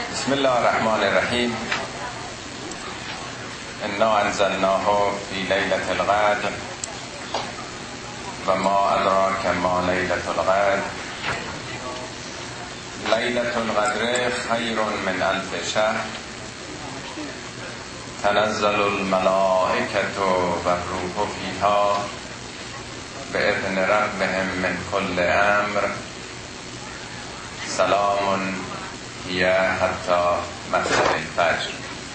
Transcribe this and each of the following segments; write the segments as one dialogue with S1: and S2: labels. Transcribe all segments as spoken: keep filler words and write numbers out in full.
S1: بسم الله الرحمن الرحیم. انا انزلناه فی لیلة القدر و ما ادراک ما لیلة القدر. لیلة القدر خیر من الف شهر تنزل الملائکة و الروح فیها باذن ربهم من کل امر سلام هی حتی مطلع الفجر.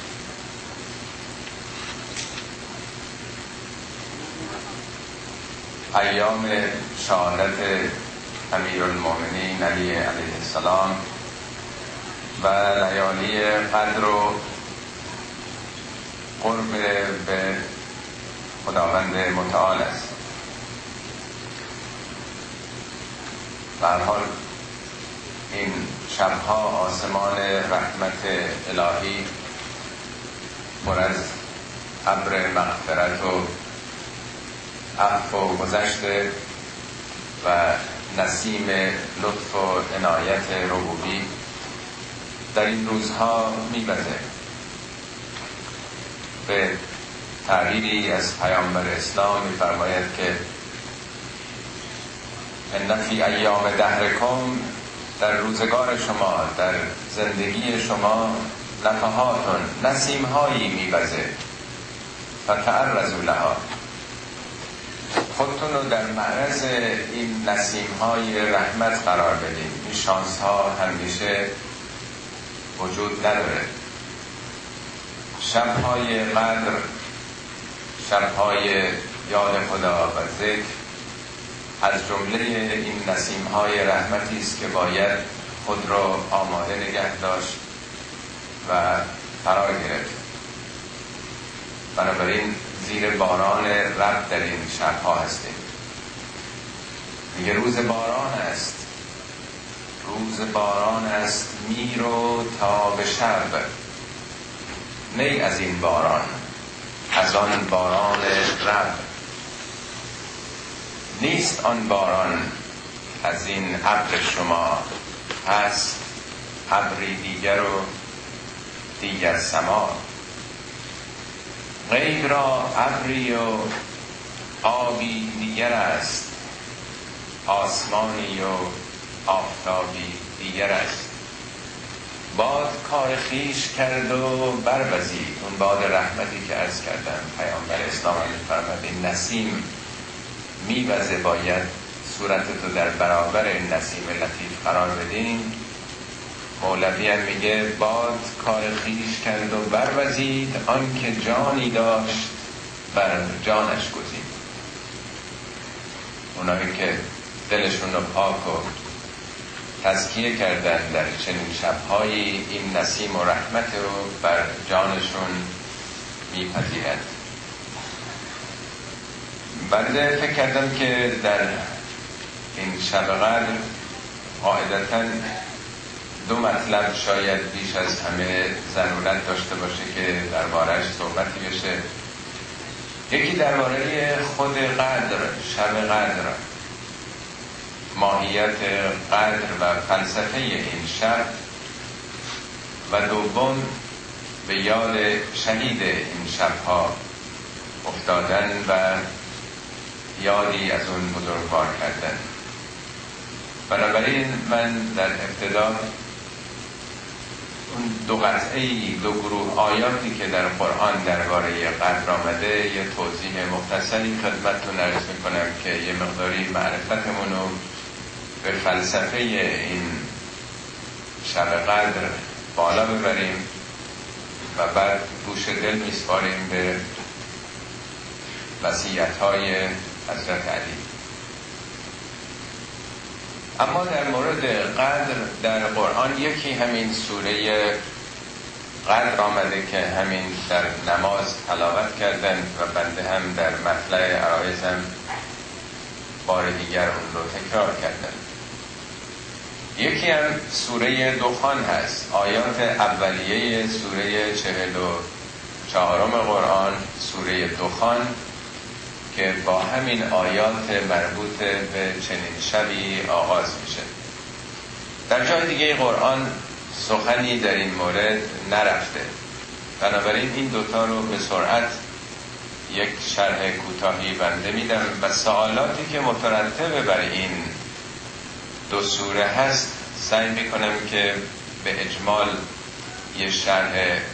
S1: ایام شهادت امیرالمومنین علی علیه السلام و لیالی قدر و قرب به خداوند متعال است. به هر حال این شبها آسمان رحمت الهی پر از ابر مغفرت و عفو و گذشته و نسیم لطف و عنایت ربوبی در این روزها می‌وزه. به تعبیری از پیامبر اسلام می‌فرماید که ان فی ایام دهرکم، در روزگار شما، در زندگی شما، نفحاتون، نسیم‌هایی می‌وزه، فتعرضوا لها، خودتون رو در معرض این نسیم‌های رحمت قرار بدین. این شانس‌ها همیشه وجود نداره. شب‌های قدر، شب‌های یاد خدا و ذکر از جمله این نسیم‌های رحمتی است که باید خود را آماده نگه داشت و فرا گرفت. بنابراین زیر باران رب در این شب‌ها هستیم. میگه روز باران است، روز باران است، میرو تا به شب، نی از این باران، از آن باران رب. نیست آن باران از این ابر شما، پس ابری دیگر و دیگر سما. غیب را ابری و آبی دیگر است، آسمانی و آفتابی دیگر است. باد کار خویش کرد و بروزید. اون باد رحمتی که عرض کردم پیامبر اسلام می‌فرماد این نسیم میوزه، باید صورتتو در برابر این نسیم لطیف قرار بدین. مولوی هم میگه باد کار خویش کرد و بروزید، آن که جانی داشت بر جانش گزید. اونایی که دلشون رو پاک و تزکیه کردن در چنین شبهایی، این نسیم و رحمت رو بر جانشون میپذیرند. بنده فکر کردم که در این شب قدر قاعدتاً دو مطلب شاید بیش از همه ضرورت داشته باشه که درباره‌اش صحبتی بشه. یکی درباره خود قدر، شب قدر، ماهیت قدر و فلسفه این شب، و دوم به یاد شهید این شبها افتادن و یادی از اون بزرگوار کردن. بنابراین من در ابتدا اون دو قطعی، دو گروه آیاتی که در قرآن درباره قدر آمده یه توضیح مختصری خدمتتون عرض میکنم که یه مقداری معرفتمون رو به فلسفه این شب قدر بالا ببریم و بعد گوش دل میسپاریم به وصیت‌های حضرت علی. اما در مورد قدر در قرآن یکی همین سوره قدر آمده که همین در نماز تلاوت کردن و بنده هم در مطلع عرایزم بار دیگر اون رو تکرار کردن. یکی هم سوره دخان هست، آیات اولیه سوره چهل و چهارم قرآن، سوره دخان، که با همین آیات مربوط به چنین شبی آغاز میشه. در جای دیگه قرآن سخنی در این مورد نرفته. بنابراین این دوتا رو به سرعت یک شرح کوتاهی بنده میدم و سوالاتی که مترتب بر این دو سوره هست سعی میکنم که به اجمال یه شرح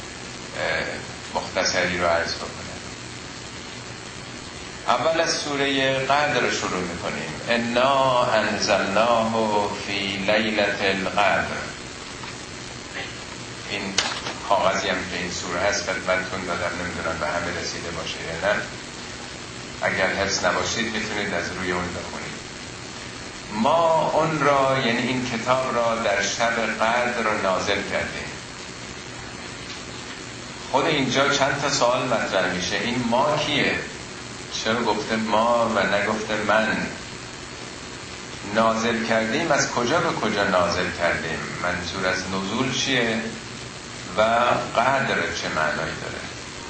S1: مختصری رو عرض بکنم. اول از سوره قدر شروع میکنیم. انا انزلناه فی لیلة القدر. این کاغذی هم که این سوره هست خدمتتون دادم، نمیدونم به همه رسیده باشه یا نه. اگر حفظ نباشید میتونید از روی اون بخونید. ما اون را، یعنی این کتاب را، در شب قدر را نازل کردیم. خود اینجا چند تا سوال مطرح میشه. این ما کیه؟ چرا گفته ما و نگفته من؟ نازل کردیم، از کجا به کجا نازل کردیم؟ منظور از نزول چیه و قدر چه معنایی داره؟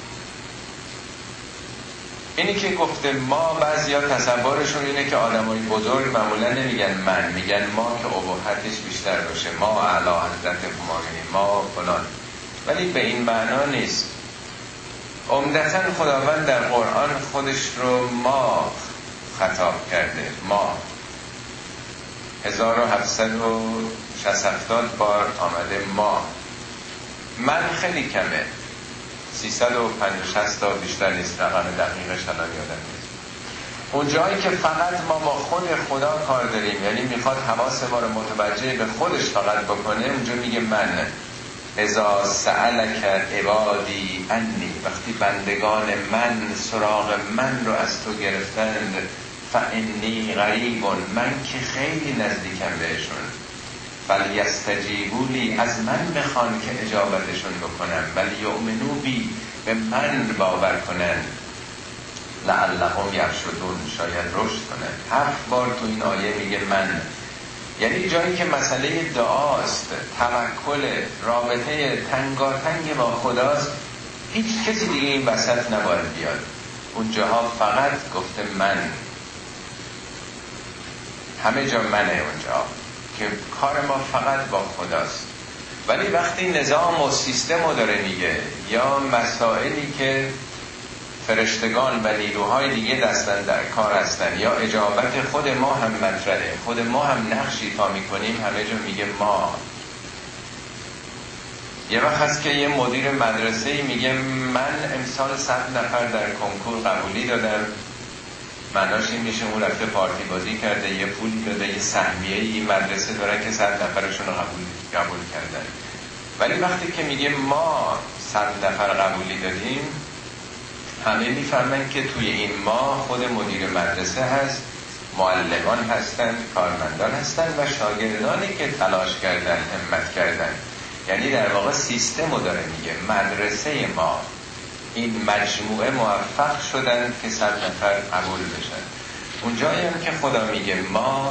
S1: اینی که گفته ما، بعضیا تصورشون اینه که آدمای بزرگ معمولا نمیگن من، میگن ما که ابهتش بیشتر باشه، ما اعلی حضرت همایونی، ما فلان، ولی به این معنا نیست. عمدتاً خداوند در قرآن خودش رو ما خطاب کرده. ما هزار و هفتصد و شصت بار آمده ما. من خیلی کمه، سیصد و پنجاه تا بیشتر نیست، رقم دقیقش الان یادم نیست. اون جایی که فقط ما با خود خدا کار داریم، یعنی میخواد حواس ما رو متوجه به خودش فقط بکنه، اونجا میگه من. اذا سألک عبادی انی، وقتی بندگان من سراغ من رو از تو گرفتند، فانی قریب، من که خیلی نزدیکم بهشون، فلیستجیبوا لی، از من بخوان که اجابتشون بکنم، ولی یؤمنوا بی، به من باور کنن، لعلهم یرشدون، شاید رشد کنن. هفت بار تو این آیه میگه من، یعنی جایی که مسئله دعاست، توکل، رابطه تنگاتنگ با خداست، هیچ کسی دیگه این وسط نباید بیاد. اونجاها فقط گفته من، همه جا منه اونجا که کار ما فقط با خداست. ولی وقتی نظام و سیستم رو داره میگه، یا مسائلی که فرشتگان و نیروهای دیگه دستن در کار هستن، یا اجابت خود ما هم مطرحه، خود ما هم نقش ایفا میکنیم، همه جا میگه ما. یه وقت هست که یه مدیر مدرسه‌ای میگه من امسال صد نفر در کنکور قبولی دادم، معناش این میشه اون رفته پارتی بازی کرده، یه پولی داده، یه سهمیه این مدرسه داره که صد نفرشون رو قبول قبول کردن. ولی وقتی که میگه ما صد نفر قبولی دادیم، همه میفهمن که توی این ما خود مدیر مدرسه هست، معلمان هستن، کارمندان هستن و شاگردانی که تلاش کردن، همت کردن. یعنی در واقع سیستم رو داره میگه. مدرسه ما، این مجموعه موفق شدن که صد نفر قبول بشن. اونجایی هم که خدا میگه ما،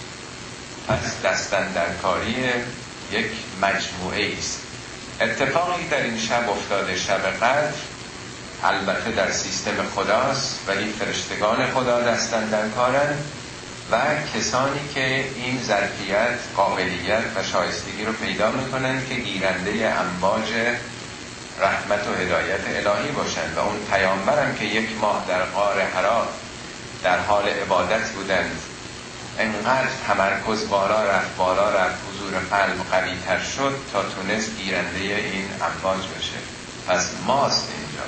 S1: پس دستن در کاری یک مجموعه است. اتفاقی در این شب افتاده، شب قدر، البته در سیستم خداست، ولی فرشتگان خدا دستن در کارن و کسانی که این ظرفیت، قابلیت و شایستگی رو پیدا میکنن که گیرنده امواج رحمت و هدایت الهی باشن. و اون پیامبرم که یک ماه در غار حرا در حال عبادت بودند، انقدر تمرکز بالا رفت بالا رفت، حضور قلب قوی تر شد تا تونست گیرنده این امواج بشه. پس ماست اینجا.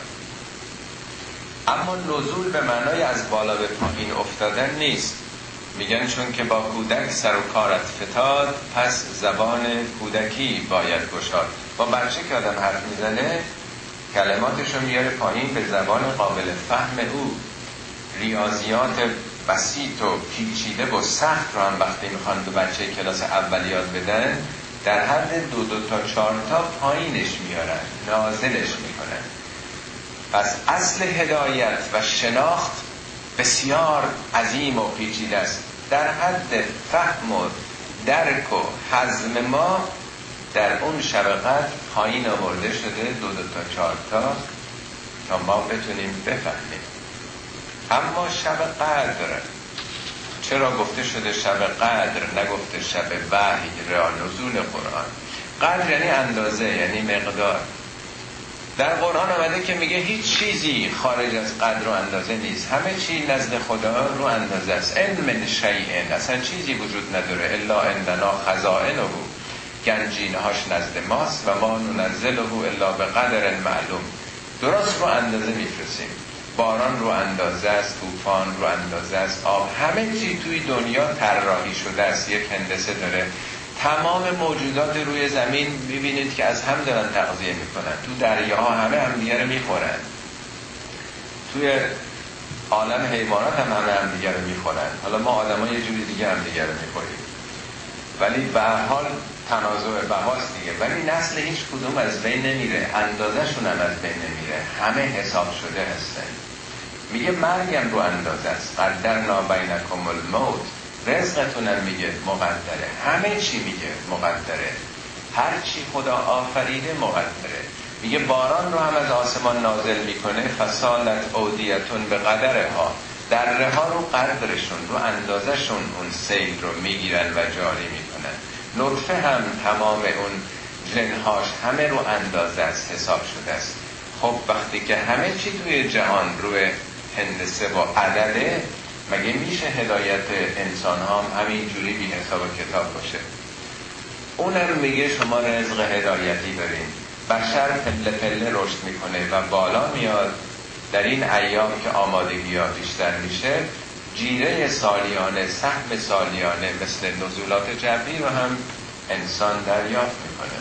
S1: اما نزول به معنای از بالا به پایین افتادن نیست. میگن چون که با کودک سر و کارت فتاد، پس زبان کودکی باید گشاد. با بچه که آدم حرف میزنه، کلماتشو میاره پایین به زبان قابل فهم او. ریاضیات بسیط و پیچیده و سخت رو هم وقتی میخوان به بچه کلاس اول یاد بدن، در حد دو دو تا چهار تا پایینش میارن، نازلش میکنن. پس اصل هدایت و شناخت بسیار عظیم و پیچیده است. در حد فهم و درک و هضم ما در اون شب قدر پایین آورده شده دو دو تا چهار تا تا ما بتونیم بفهمیم. اما شب قدر چرا گفته شده شب قدر، نگفته شب وحی، راه نزول قرآن؟ قدر یعنی اندازه، یعنی مقدار. در قرآن آمده که میگه هیچ چیزی خارج از قدر و اندازه نیست، همه چی نزد خدا رو اندازه است. ان من شیء، اصلا چیزی وجود نداره الا عندنا خزائنه، گنجینه‌هاش نزد ماست و ما ننزله الا به قدر معلوم. درست رو اندازه میفرستیم. باران رو اندازه است، طوفان رو اندازه است، آب، همه چی توی دنیا طراحی شده است، یک هندسه داره. تمام موجودات روی زمین ببینید که از هم دارن تغذیه میکنن. تو دریاها همه همدیگه رو میخورن، توی عالم حیوانات هم همه همدیگه رو میخورن. حالا ما آدم‌ها یه جوری دیگه همدیگه رو میخوریم، ولی به هر حال تنازع بهاست دیگه. ولی نسل هیچ کدوم از بین نمیره، اندازه‌شون هم از بین نمیره، همه حساب شده هستن. میگه مرگم رو اندازه است، قدرنا بینکم الموت، رزقتونم میگه مقدره، همه چی میگه مقدره، هر چی خدا آفریده مقدره. میگه باران رو هم از آسمان نازل میکنه، فسالت اودیتون به قدرها، دره ها رو قدرشون رو اندازشون اون سیل رو میگیرن و جاری میکنن. نطفه هم تمام اون جنهاش همه رو اندازه است، حساب شده است. خب وقتی که همه چی توی جهان روی هندسه با عدده، مگه میشه هدایت انسان ها هم همین جوری بی حساب و کتاب باشه؟ اونم میگه شما رزق هدایتی دارین. بشر پله پله رشد میکنه و بالا میاد. در این ایام که آمادگی ها بیشتر میشه، جیره سالیانه، سهم سالیانه مثل نزولات جبری رو هم انسان دریافت میکنه.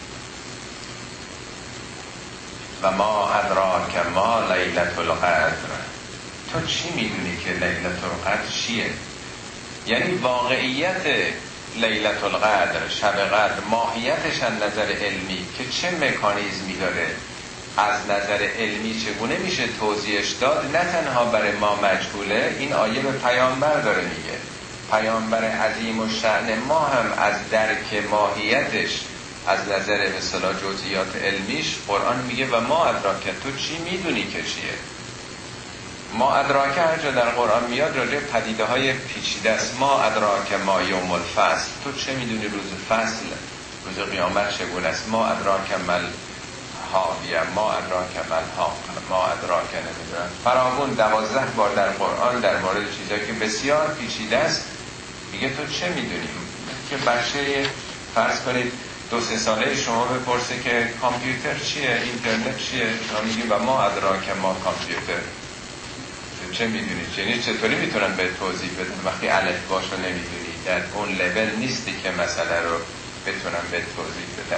S1: و ما ادراک ما لیلة القدر، تو چی میدونی که لیلة القدر چیه؟ یعنی واقعیت لیلة القدر، شب قدر، ماهیتش از نظر علمی که چه مکانیزمی داره، از نظر علمی چگونه میشه توضیحش داد، نه تنها برای ما مجهوله. این آیه به پیامبر داره میگه، پیامبر عظیم و شأن ما هم از درک ماهیتش از نظر به اصطلاح جزئیات علمیش، قرآن میگه و ما ادراک، تو چی میدونی که چیه؟ ما ادراک هر جا در قرآن میاد راجع پدیده های پیچیده است. ما ادراک ما یوم الفصل، تو چه میدونی روز فصل، روز قیامت چگونه است؟ ما ادراک مل حاویه، ما ادراک مل حاق، ما ادراک نمیدونم. فراوون دوازده بار در قرآن در مورد چیزایی که بسیار پیچیده است میگه تو چه میدونی. که بچه فرض کنید دو سه ساله شما بپرسه که کامپیوتر چیه، اینترنت چیه، شما میگی و ما ادراک ما کامپیوتر، چه میدونی؟ یعنی چطوری میتونن به توضیح بدن وقتی الفباشو نمیدونی؟ در اون لول نیستی که مسئله رو بتونن به توضیح بدن.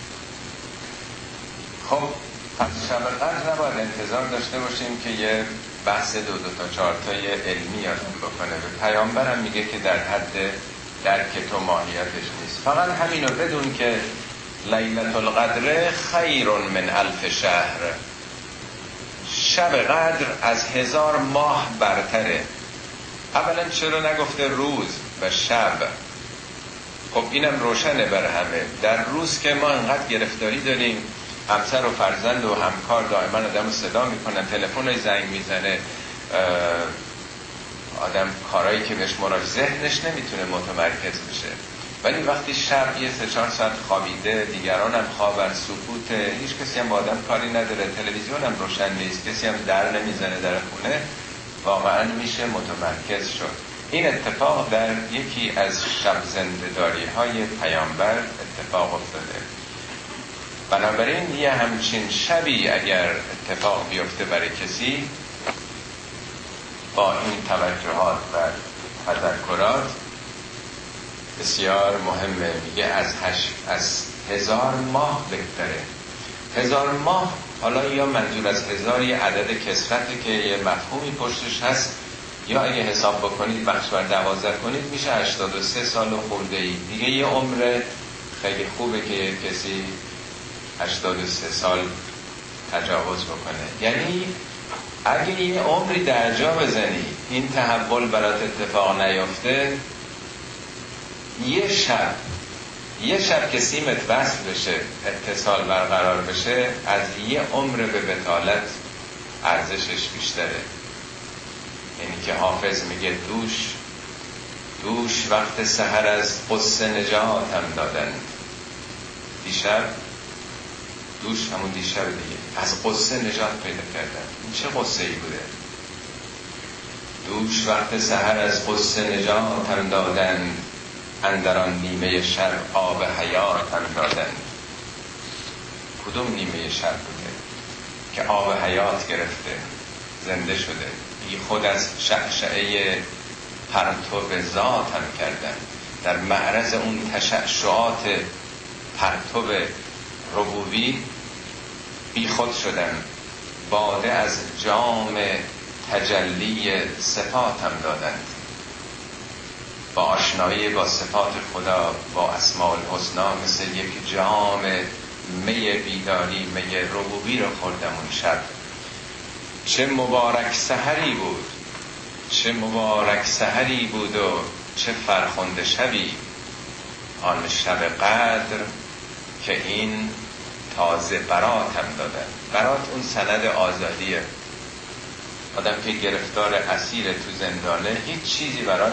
S1: خب پس شب قدر نباید انتظار داشته باشیم که یه بحث دو دو تا چهار تای علمی آدم بکنه. به پیامبرم میگه که در حد درک تو ماهیتش نیست. فقط همینو بدون که لیلة القدر خیر من الف شهر، شب قدر از هزار ماه برتره. اولا چرا نگفته روز و شب؟ خب اینم روشنه بر همه. در روز که ما انقدر گرفتاری داریم، همسر و فرزند و همکار دائما آدم رو صدا میکنن، تلفن زنگ میزنه، آدم کارهایی که بهش مراد ذهنش نمیتونه متمرکز بشه. ولی وقتی شب یه سه چهار ساعت خوابیده، دیگران هم خوابن، سکوته، هیچ کسی هم با آدم کاری نداره، تلویزیون هم روشن نیست، کسی هم در نمیزنه در خونه، واقعا میشه متمرکز شد. این اتفاق در یکی از شب زنده‌داری های پیامبر اتفاق افتاده. بنابراین یه همچین شبی اگر اتفاق بیفته برای کسی با این توجهات و تذکرات بسیار مهمه. میگه از, هش... از هزار ماه بهتره. هزار ماه، حالا یا منظور از هزار یه عدد کسرته که یه مفهومی پشتش هست، یا اگه حساب بکنید بخش بر دوازده کنید میشه هشتاد و سه سال و خورده ای دیگه. یه عمر خیلی خوبه که یه کسی هشتاد و سه سال تجاوز بکنه. یعنی اگه یه عمری در جا بزنی این تحول برات اتفاق نیفته، یه شب یه شب که سیمت وصل بشه، اتصال برقرار بشه، از یه عمر به بطالت ارزشش بیشتره. یعنی که حافظ میگه دوش دوش وقت سحر از قصه نجاتم دادند، دیشب دوش همون دیشب دیگه از قصه نجات پیدا کردن. این چه قصه ای بوده؟ دوش وقت سحر از قصه نجاتم دادن، اندران نیمه شب آب حیاتم دادن. کدوم نیمه شب بوده که آب حیات گرفته، زنده شده، بی خود از شعشعه پرتو ذاتم کردن، در معرض اون تشعشعات پرتو ربوبی بی خود شدم، باده از جام تجلی صفاتم دادند. با آشنایی با صفات خدا، با اسماء الحسنا، مثل یک جام می بیداری، می ربوبی رو خوردم اون شب. چه مبارک سحری بود، چه مبارک سحری بود و چه فرخنده شبی، آن شب قدر که این تازه براتم دادن. برات اون سند آزادیه. آدم که گرفتار اسیر تو زندانه، هیچ چیزی براش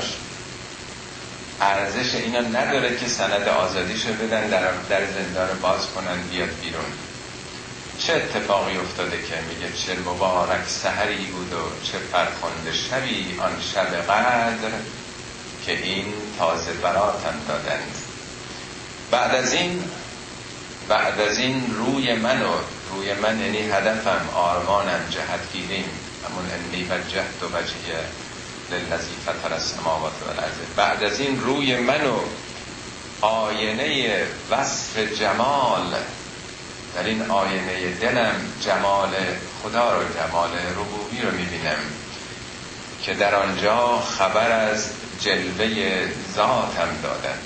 S1: ارزش اینا نداره که سند آزادیشو بدن، در, در زندان باز کنن بیاد بیرون. چه اتفاقی افتاده که میگه چه مبارک سحری بود و چه فرخنده شبی، آن شب قدر که این تازه براتم دادند. بعد از این بعد از این روی من و روی من یعنی هدفم، آرمانم، جهتگیریم، همون انی وجهت و وجهیه للذی فطر السماوات والارض. بعد از این روی من و آینه وصف جمال، در این آینه دلم جمال خدا رو، جمال ربوبی رو میبینم که در آنجا خبر از جلوه ذاتم دادند.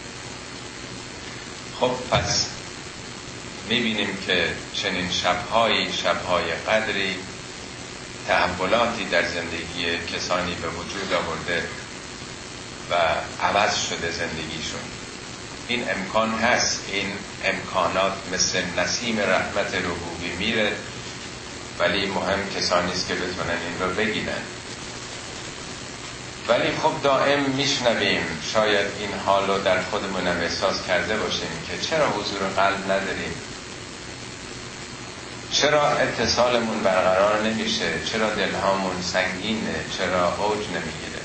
S1: خب پس میبینیم که چنین شبهایی، شبهای قدری، تحولاتی در زندگی کسانی به وجود آورده و عوض شده زندگیشون. این امکان هست. این امکانات مثل نسیم رحمت ربوبی میره، ولی مهم کسانی است که بتونن این رو بگیرن. ولی خب دائم میشنویم، شاید این حال رو در خودمونم احساس کرده باشیم که چرا حضور قلب نداریم، چرا اتصالمون برقرار نمیشه، چرا دلهامون سنگینه، چرا اوج نمیگیره،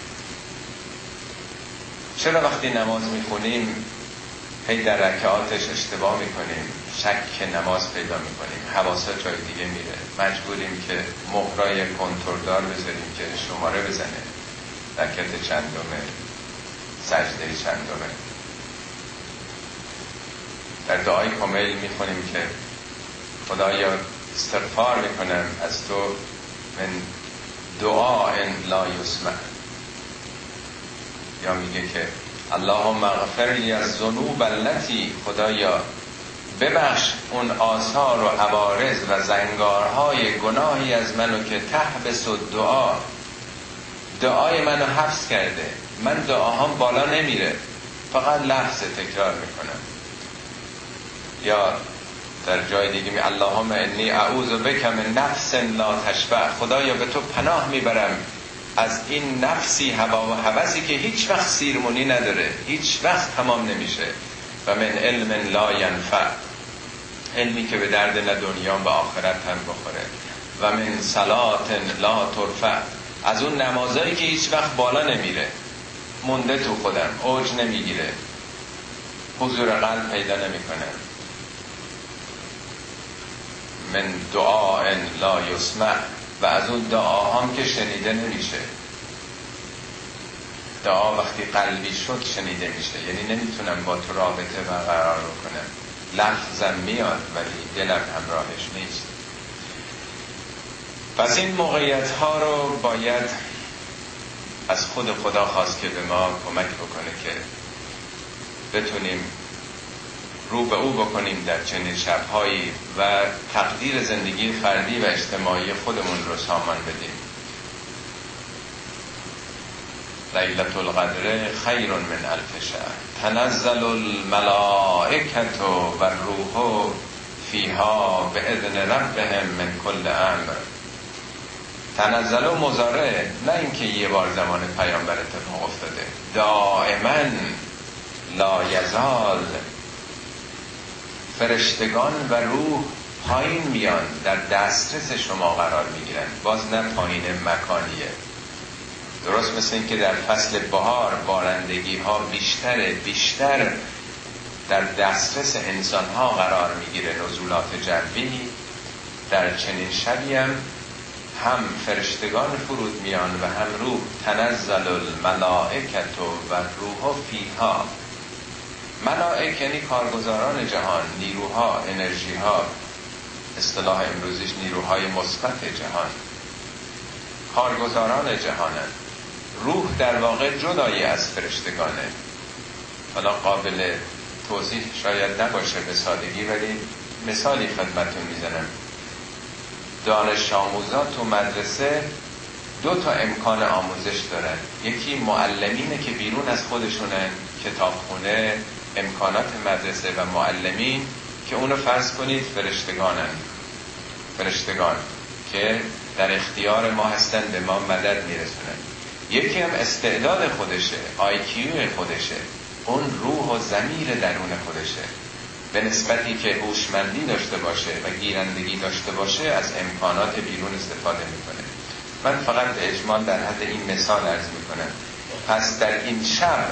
S1: چرا وقتی نماز میخونیم هی در رکعاتش اشتباه میکنیم، شک نماز پیدا میکنیم، حواسا جای دیگه میره، مجبوریم که مهرای کنترلدار بذاریم که شماره بزنه، رکعت چندمه، سجده چندمه. در دعای کمیل میخونیم که خدایا استغفار میکنم از تو من دعا لا یسمع، یا میگه که اللهم اغفر لی از ذنوب التي، خدایا ببخش اون آثار و عوارض و زنگارهای گناهی از منو که تحبس و دعا، دعای منو حبس کرده، من دعاهام بالا نمیره، فقط لحظه تکرار میکنم. یا در جای دیگه می اللهم انی اعوذ بک من نفس لا تشبع، خدایا به تو پناه میبرم از این نفسی هوا و هوسی که هیچ وقت سیرمونی نداره، هیچ وقت تمام نمیشه، و من علم لا ینفع، علمی که به درد نه دنیا و آخرت هم بخوره، و من صلات لا ترفع، از اون نمازایی که هیچ وقت بالا نمیره، مونده تو خودم، اوج نمیگیره، حضور قلب پیدا نمیکنه. من دعا لا یسمع، و از اون دعاهام که شنیده نمیشه. دعا وقتی قلبی شد شنیده میشه، یعنی نمیتونم با تو رابطه برقرار کنم، لفظم میاد ولی دلم همراهش نیست. پس این موقعیت ها رو باید از خود خدا خواست که به ما کمک بکنه که بتونیم رو به او بکنیم در چنین شبهایی و تقدیر زندگی فردی و اجتماعی خودمون رو سامان بدیم. لیلة القدر خیر من الف شهر، تنزل الملائکة و الروح فیها باذن ربهم من کل امر. تنزل و مضارع، نه اینکه یه بار زمان پیامبر اتفاق افتاده، دائما لا یزال فرشتگان و روح پایین میان، در دسترس شما قرار میگیرن. باز نه پایین مکانیه، درست مثل این که در فصل بهار بارندگی ها بیشتره، بیشتر در دسترس انسان ها قرار میگیره نزولات جوی، در چنین شبی هم هم فرشتگان فرود میان و هم روح. تنزل الملائکت و روح فیها. ملائک یعنی کارگزاران جهان، نیروها، انرژی ها، اصطلاح امروزیش نیروهای مثبت جهان، کارگزاران جهانن. روح در واقع جدایی از فرشتگانه. حالا قابل توضیح شاید نباشه به سادگی، ولی مثالی خدمتون میزنم. دانش آموزا تو مدرسه دو تا امکان آموزش دارن. یکی معلمینه که بیرون از خودشونن، کتابخونه، امکانات مدرسه و معلمین که اونو فرض کنید فرشتگانن، فرشتگان که در اختیار ما هستن، به ما مدد میرسونن. یکی هم استعداد خودشه، آی کیو خودشه، اون روح و ضمیر درون خودشه. به نسبتی که هوشمندی داشته باشه و گیرندگی داشته باشه از امکانات بیرون استفاده میکنه. من فقط به اجمال در حد این مثال عرض میکنم. پس در این شب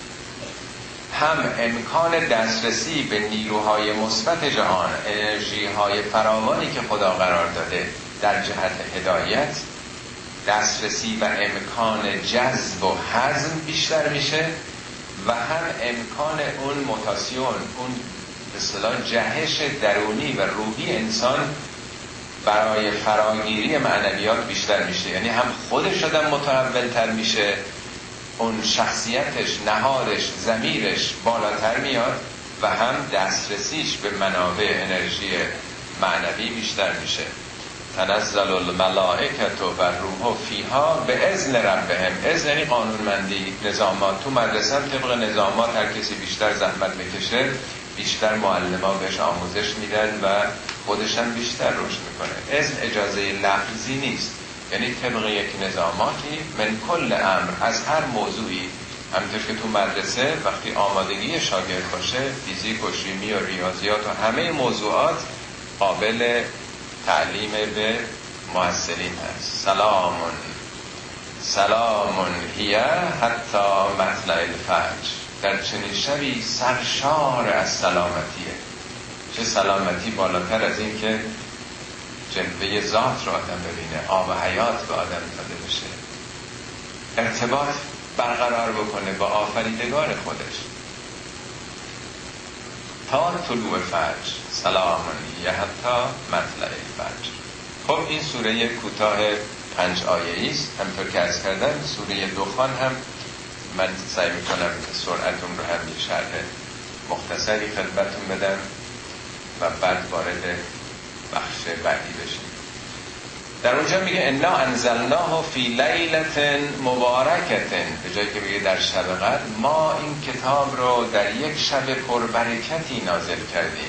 S1: هم امکان دسترسی به نیروهای مثبت جهان، انرژی‌های فراوانی که خدا قرار داده در جهت هدایت، دسترسی و امکان جذب و هضم بیشتر میشه و هم امکان اون موتاسیون، اون به اصطلاح جهش درونی و روحی انسان برای فراگیری معنویات بیشتر میشه. یعنی هم خودش آدم متحول‌تر میشه، اون شخصیتش، نهادش، ضمیرش بالاتر میاد و هم دسترسیش به منابع انرژی معنوی بیشتر میشه. تنزل الملائکت و روح فیها به اذن ربهم. اذن یعنی قانونمندی، نظامات. تو مدرسه هم طبق نظامات هر کسی بیشتر زحمت بکشه بیشتر معلم‌ها بهش آموزش میدن و خودش هم بیشتر رشد میکنه. اذن اجازه لفظی نیست، یعنی طبق یک نظاماتی من کل امر، از هر موضوعی. همینطور که تو مدرسه وقتی آمادگی شاگرد باشه، فیزیک و شیمی و ریاضیات و همه موضوعات قابل تعلیم به محصلین هست. سلامون سلامون هی حتی مطلع الفجر. در چنین شبی سرشار از سلامتیه. چه سلامتی بالاتر از این که جلوه ذات رو آدم ببینه، آب حیات به آدم داده بشه، ارتباط برقرار بکنه با آفریدگار خودش. تا طلوع فجر سلامون یه حتی مطلع فجر. خب این سوره کوتاه پنج آیه‌ای است. همطور که عرض کردم سوره دخان هم من سعی میکنم سرعتون رو هم یه شرح مختصری خدمتون بدم و بعد وارد بخش بعدی بشیم. در اونجا میگه انا انزلناه فی لیلة مبارکة، به جایی که بگه در شب قدر، ما این کتاب رو در یک شب پربرکتی نازل کردیم.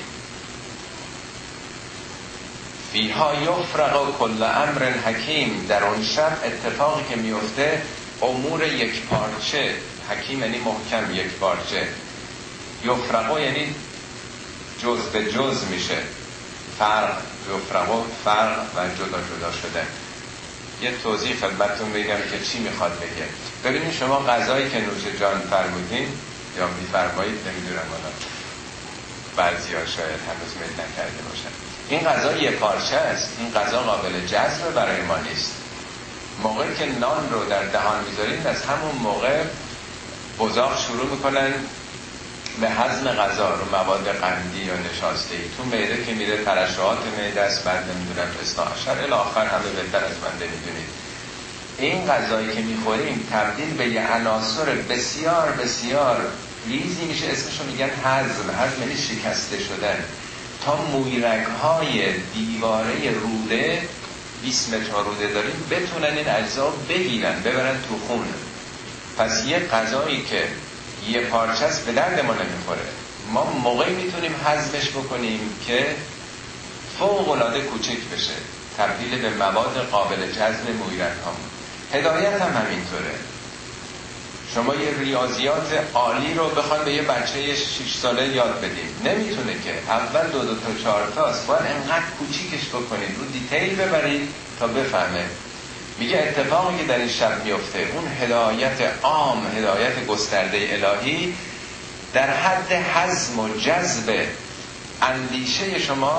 S1: فیها یفرق کل امر حکیم. در اون شب اتفاقی که میفته امور یک پارچه، حکیم یعنی محکم، یک پارچه. یفرق یعنی جز به جز میشه، فرق، یفرق فرق و جدا جدا شده. یه توضیح خدمتتون بگم که چی میخواد بگه. ببینید شما غذایی که نوش جان فرمودین یا میفرمایید، نمیدونم حالا بعضی‌ها شاید هنوز میل نکرده باشن، این غذا یه پارچه است. این غذا قابل جذب برای ما نیست. موقعی که نان رو در دهان میذارید از همون موقع بزاق شروع میکنن به هضم غذا رو، مواد قندی یا نشاسته‌ای تو معده که میره ترشحات معده است، بعد نمیدونم اثناعشر الی آخر، همه بهتر از من میدونید. این غذایی که میخوریم تبدیل به یه عناصر بسیار بسیار ریزی میشه، اسمشو میگن هضم. هضم یعنی شکسته شدن. تا مویرگ‌های دیواره روده، بیست متر روده داریم، بتونن این اجزا بگیرن ببرن تو خون. پس یه غذایی که یه پارچه است به درد ما نمیخوره. ما موقعی میتونیم هضمش بکنیم که فوق العاده کوچک بشه، تبدیل به مواد قابل جذب مویرگ‌هامون. هدایت هم همینطوره. شما یه ریاضیات عالی رو بخوان به یه بچه شش ساله یاد بدید، نمیتونه که. اول دو دو تا چهار تاست، باید انقدر کوچیکش بکنید، رو دیتیل ببرید تا بفهمه. میگه اتفاقی که در این شب میفته، اون هدایت عام، هدایت گسترده الهی در حد هضم و جذب اندیشه شما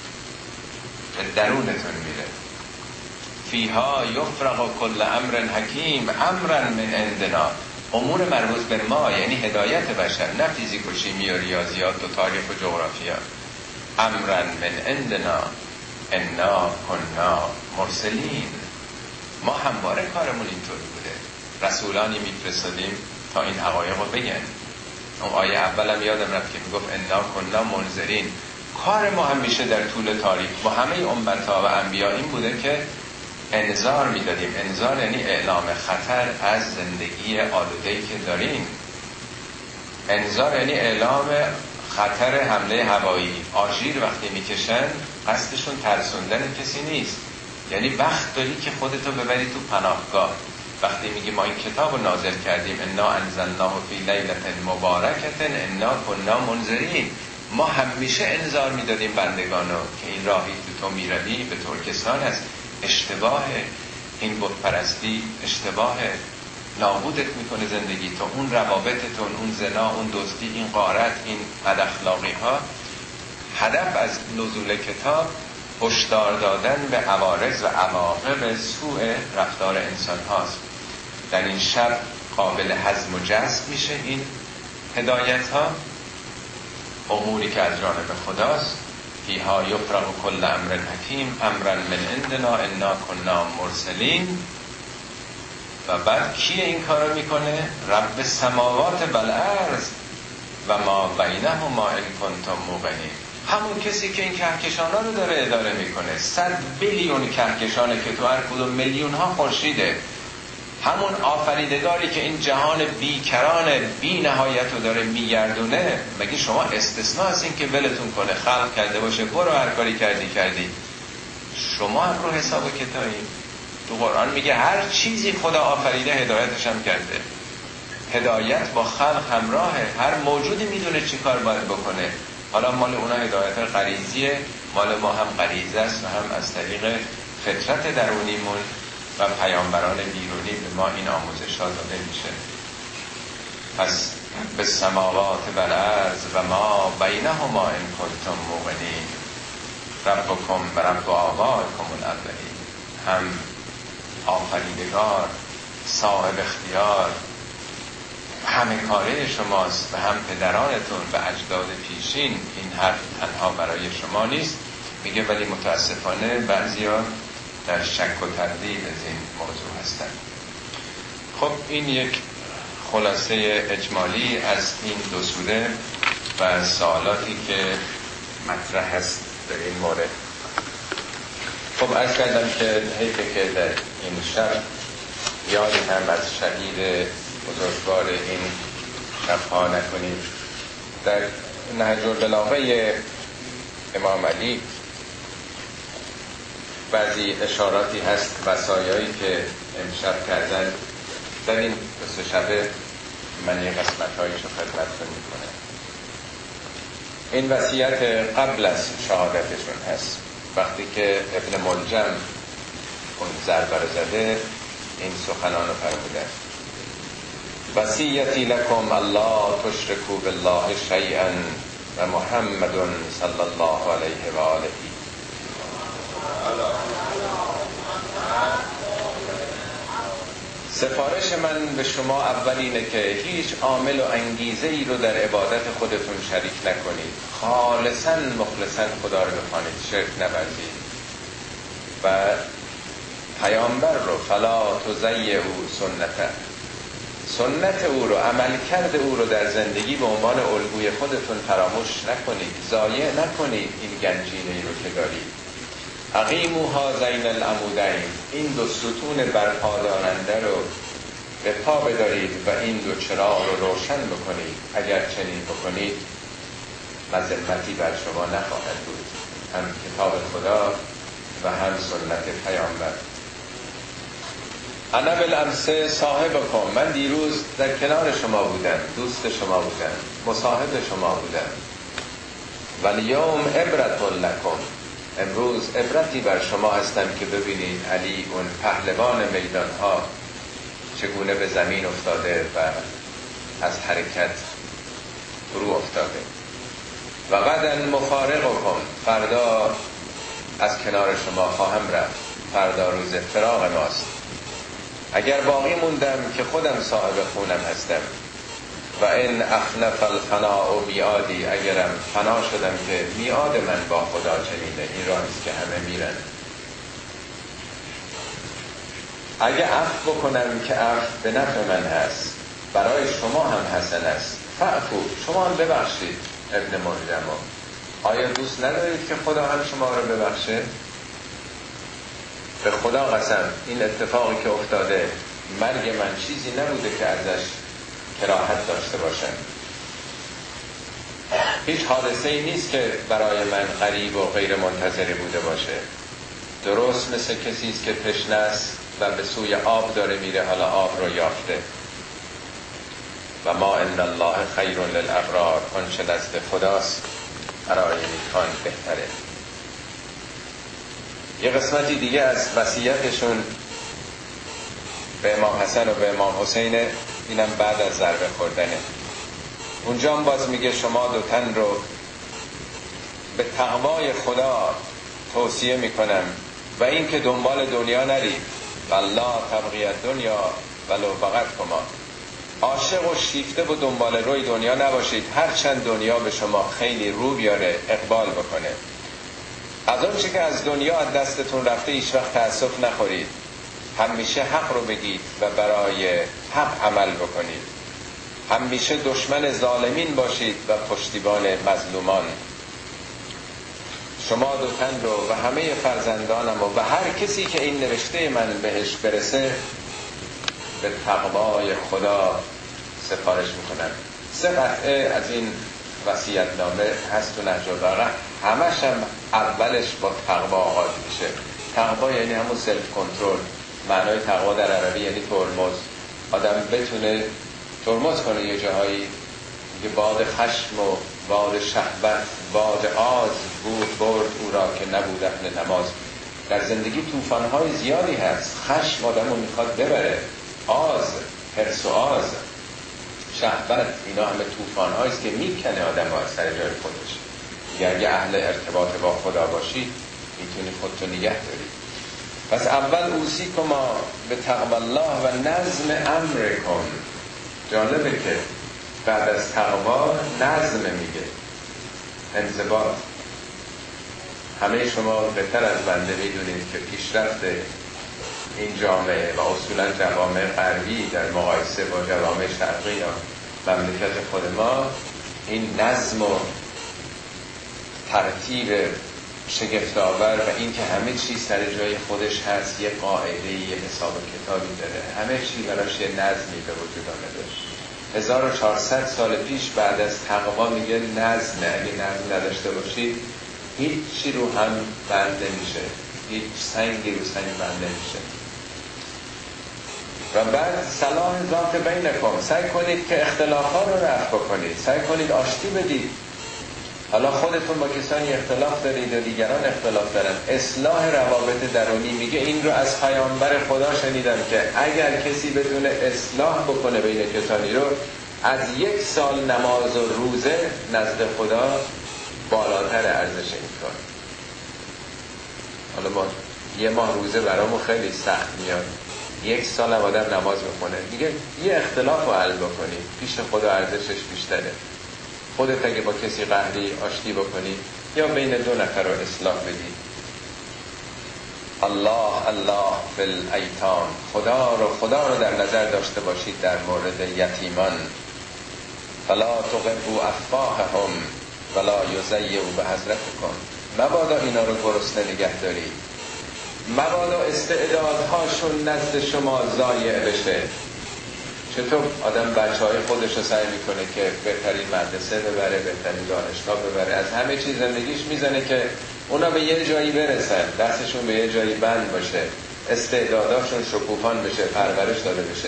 S1: به درونتون میره. فیها یفرق کل امر حکیم امرا من عندنا. امور مربوط به ما یعنی هدایت بشر، نه فیزیک و شیمی و ریاضیات و تاریخ و جغرافیا. امرا من عندنا انا کنا مرسلین. ما همواره کارمون اینطور بوده، رسولانی میفرستادیم تا این حقایق رو بگن. اون آیه اولم یادم رفت که میگفت انا کنا منذرین. کار ما همیشه در طول تاریخ با همه امتها و انبیا این بوده که انذار میدادیم. انذار یعنی اعلام خطر از زندگی آلوده‌ای که داریم. انذار یعنی اعلام خطر حمله هوایی. آژیر وقتی میکشن قصدشون ترسوندن کسی نیست، یعنی وقت داری که خودتو ببری تو پناهگاه. وقتی میگی ما این کتاب رو نازل کردیم انا انزلناه فی لیلة مبارکة انا کنا منذرین، ما همیشه انذار میدادیم بندگانو که این راهی که تو میروی به ترکستان است، اشتباه، این بت پرستی اشتباه، نابودت میکنه زندگی تو، اون روابطتون، اون زنا، اون دزدی، این غارت، این بد اخلاقی ها. هدف از نزول کتاب هشدار دادن به عوارض و عواقب سوء رفتار انسان هاست. در این شب قابل هضم و جذب میشه این هدایت ها، اموری که از جانب خداست. فیها یفرق کل امر حکیم امرا من عندنا انا کنا مرسلین. و بعد کی این کارو میکنه؟ رب السماوات والارض و ما بینهما ان کنتم موقنین. همون کسی که این کهکشانا رو داره اداره میکنه، صد بیلیون کهکشانه که تو هر کدوم میلیون ها خورشیده. همون آفریدگاری که این جهان بیکران بی نهایت رو داره میگردونه، مگه شما استثناء هستین که ولتون کنه، خلق کرده باشه برو هر کاری کردی کردی؟ شما هم رو حساب و کتابی. تو قرآن میگه هر چیزی خدا آفریده هدایتش هم کرده. هدایت با خلق همراهه، هر موجودی میدونه چی کار باید بکنه. حالا مال اونا هدایت غریزیه، مال ما هم غریزه است و هم از طریق فطرت درونیمون و پیامبران بیرونی به ما این آموزش ها داده میشه. پس به سماوات و الارض و ما بینهما ان کنتم موقنین ربکم و رب آبائکم الاولین. هم آفریدگار، صاحب اختیار، همه کاره شماست و هم پدرانتون و اجداد پیشین. این حرف تنها برای شما نیست، میگه، ولی متاسفانه بعضیا در شک و تردید از این موضوع هستن. خب این یک خلاصه اجمالی از این دو سوره و سوالاتی که مطرح هست در این مورد. خب عرض کردم که حیفه که در این شب یادی هم از شهید بزرگوار این شبها نکنیم. در نهج البلاغه امام علی بعضی اشاراتی هست، وصایایی که امشب کردن در این دو شبه من یه قسمت هایشو خدمتتون میکنم. این وصیت قبل از شهادتشون هست، وقتی که ابن ملجم اون ضربه رو زده این سخنان رو فرمودن: وصیتی لکم الله تشرکوا بالله شیئا و محمد صلی الله علیه و آله. سفارش من به شما اول اینه که هیچ عامل و انگیزه ای رو در عبادت خودتون شریک نکنید، خالصاً مخلصاً خدا رو بخوانید، شرک نورزید و پیامبر رو فلا تضیعوا سنته، سنت او رو، عمل کرده او رو در زندگی به عنوان الگوی خودتون فراموش نکنید، ضایع نکنید این گنجینه‌ای رو که دارید. اقیموا هذین العمودین، این دو ستون برپا دارنده رو به پا بدارید و این دو چراغ رو روشن بکنید. اگر چنین بکنید مذمتی بر شما نخواهد بود، هم کتاب خدا و هم سنت پیامبر. انا بالامس صاحبکم، من دیروز در کنار شما بودم، دوست شما بودم، مصاحب شما بودم. والیوم عبرة لکم، امروز عبرتی بر شما هستم که ببینید علی اون پهلوان میدان ها چگونه به زمین افتاده و از حرکت فرو افتاده. و غدا مفارقکم، فردا از کنار شما خواهم رفت، فردا روز فراق ماست. اگر باقی موندم که خودم صاحب خونم هستم. و این اخلف الفناء میعادی، اگرم فنا شدم که میعاد من با خدا چنینه، این راهیست که همه میرن. اگه عفو بکنم که عفو به نفع من هست، برای شما هم حسن است. فعفو، شما هم ببخشید. ابن مرجمو، آیا دوست ندارید که خدا هم شما رو ببخشه؟ به خدا قسم این اتفاقی که افتاده مرگ من چیزی نبوده که ازش کراهت داشته باشم. هیچ حادثه ای نیست که برای من غریب و غیر منتظره بوده باشه. درست مثل کسی است که تشنه است و به سوی آب داره میره، حالا آب رو یافته. و ما ان الله خیر للابرار، آنچه نزد خداست برای نیکان بهتره. یه قسمتی دیگه از وصیتشون به امام حسن و به امام حسین، اینم بعد از ضربه خوردنه. اونجا هم باز میگه شما دو تن رو به تقوای خدا توصیه میکنم و این که دنبال دنیا نرید. والله تبغیت دنیا ولو بغت کما، عاشق و شیفته و دنبال روی دنیا نباشید، هرچند دنیا به شما خیلی رو بیاره، اقبال بکنه. از اون چه که از دنیا از دستتون رفته هیچ وقت تأسف نخورید، همیشه حق رو بگید و برای حق عمل بکنید. همیشه دشمن ظالمین باشید و پشتیبان مظلومان. شما دو تن رو و همه فرزندانم و, و هر کسی که این نوشته من بهش برسه به تقوای خدا سفارش میکنم. سه قطعه از این وصیت‌نامه هست تو نهج البلاغه، همش هم اولش با تقوا آغاز میشه. تقوا یعنی همون سلف کنترل. معنای تقوا در عربی یعنی ترمز. آدم بتونه ترمز کنه یه جاهایی که باد خشم و باد شهوت، باد آز بود برد او را که نبود اهل نماز. در زندگی طوفان‌های زیادی هست. خشم آدمو میخواد ببره، آز، حرص و آز، شهوت، اینا همه طوفان‌هایی است که میکنه آدمو از سر جای خودش. اگه اهل ارتباط با خدا باشی میتونی خودتو نگه داری. پس اول اوصیکما به تقوی الله و نظم امرکم. جالبه که بعد از تقوا نظم میگه، انضباط. همه شما بهتر از بنده میدونید که پیشرفت این جامعه و اصولا جوامع غربی در مقایسه با جوامع شرقی یا مملکت خود ما، این نظم و ترتیب شگفت‌آور و این که همه چیز سر جای خودش هست، یه قاعده، یه حساب و کتابی داره، همه چی براش یه نظمی به وجود آمده. هزار و چهارصد سال پیش بعد از تقوا میگه نظمه. اگه نظم نداشته باشید هیچ چی رو هم بند نمیشه، هیچ سنگی رو سنگ بند نمیشه. و بعد صلاح ذات بینکم، سعی کنید که اختلافات رو رفع بکنید، سعی کنید آشتی بدید. حالا خودتون با کسانی اختلاف دارید و دیگران اختلاف دارن، اصلاح روابط درونی. میگه این رو از پیامبر خدا شنیدم که اگر کسی بتونه اصلاح بکنه بین کسانی رو، از یک سال نماز و روزه نزد خدا بالاتر ارزش این کار. حالا ما یه ماه روزه برامون خیلی سخت میاد، یک سال هم آدم نماز بخونه، دیگه یه اختلاف رو حل بکنی پیش خدا ارزشش بیشتره. خودت اگه با کسی قهری آشتی بکنی یا بین دو نفر رو اصلاح بدی. الله الله فی الایتام، خدا رو خدا رو در نظر داشته باشید در مورد یتیمان. فلا تغبوا افواههم ولا یضیعوا بحضرتکم، مبادا اینا رو گرسنه نگه دارید، مبادا استعدادهاشون نزد شما ضایع بشه. چطور آدم بچه‌های خودش رو سعی میکنه که بهترین مدرسه ببره، بهترین دانشگاه ببره، از همه چیز زندگیش میزنه که اونا به یه جایی برسن، دستشون به یه جایی بند باشه. استعداداشون شکوفان بشه، پرورش داده بشه.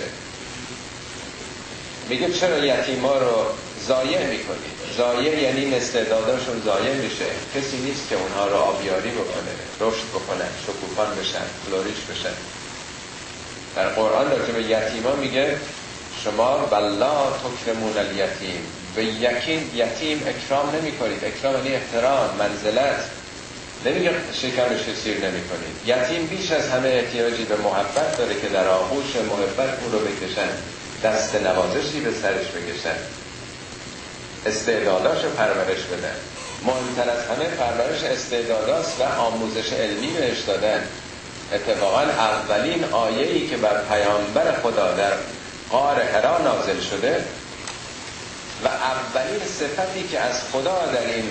S1: میگه چرا یتیما رو ضایع میکنید؟ ضایع یعنی استعداداشون ضایع میشه، کسی نیست که اونها رو آبیاری بکنه، رشد بکنن، شکوفان بشن، فلوریش بشن. در قرآن راجع به یتیما میگه شما بلا تکرمون الیتیم، به یکین یتیم اکرام نمی کنید. اکرام یعنی احترام، منزلت. نمیگه شکمش سیر نمی کنید. یتیم بیش از همه احتیاجی به محبت داره که در آغوش محبت اون رو بکشن، دست نوازشی به سرش بکشن، استعداداش رو پرورش بدن. مهمتر از همه پرورش استعداداست و آموزش علمی بهش دادن. اتفاقا اولین آیه‌ای که بر پیامبر خدا در غار حرا نازل شده و اولین صفتی که از خدا در این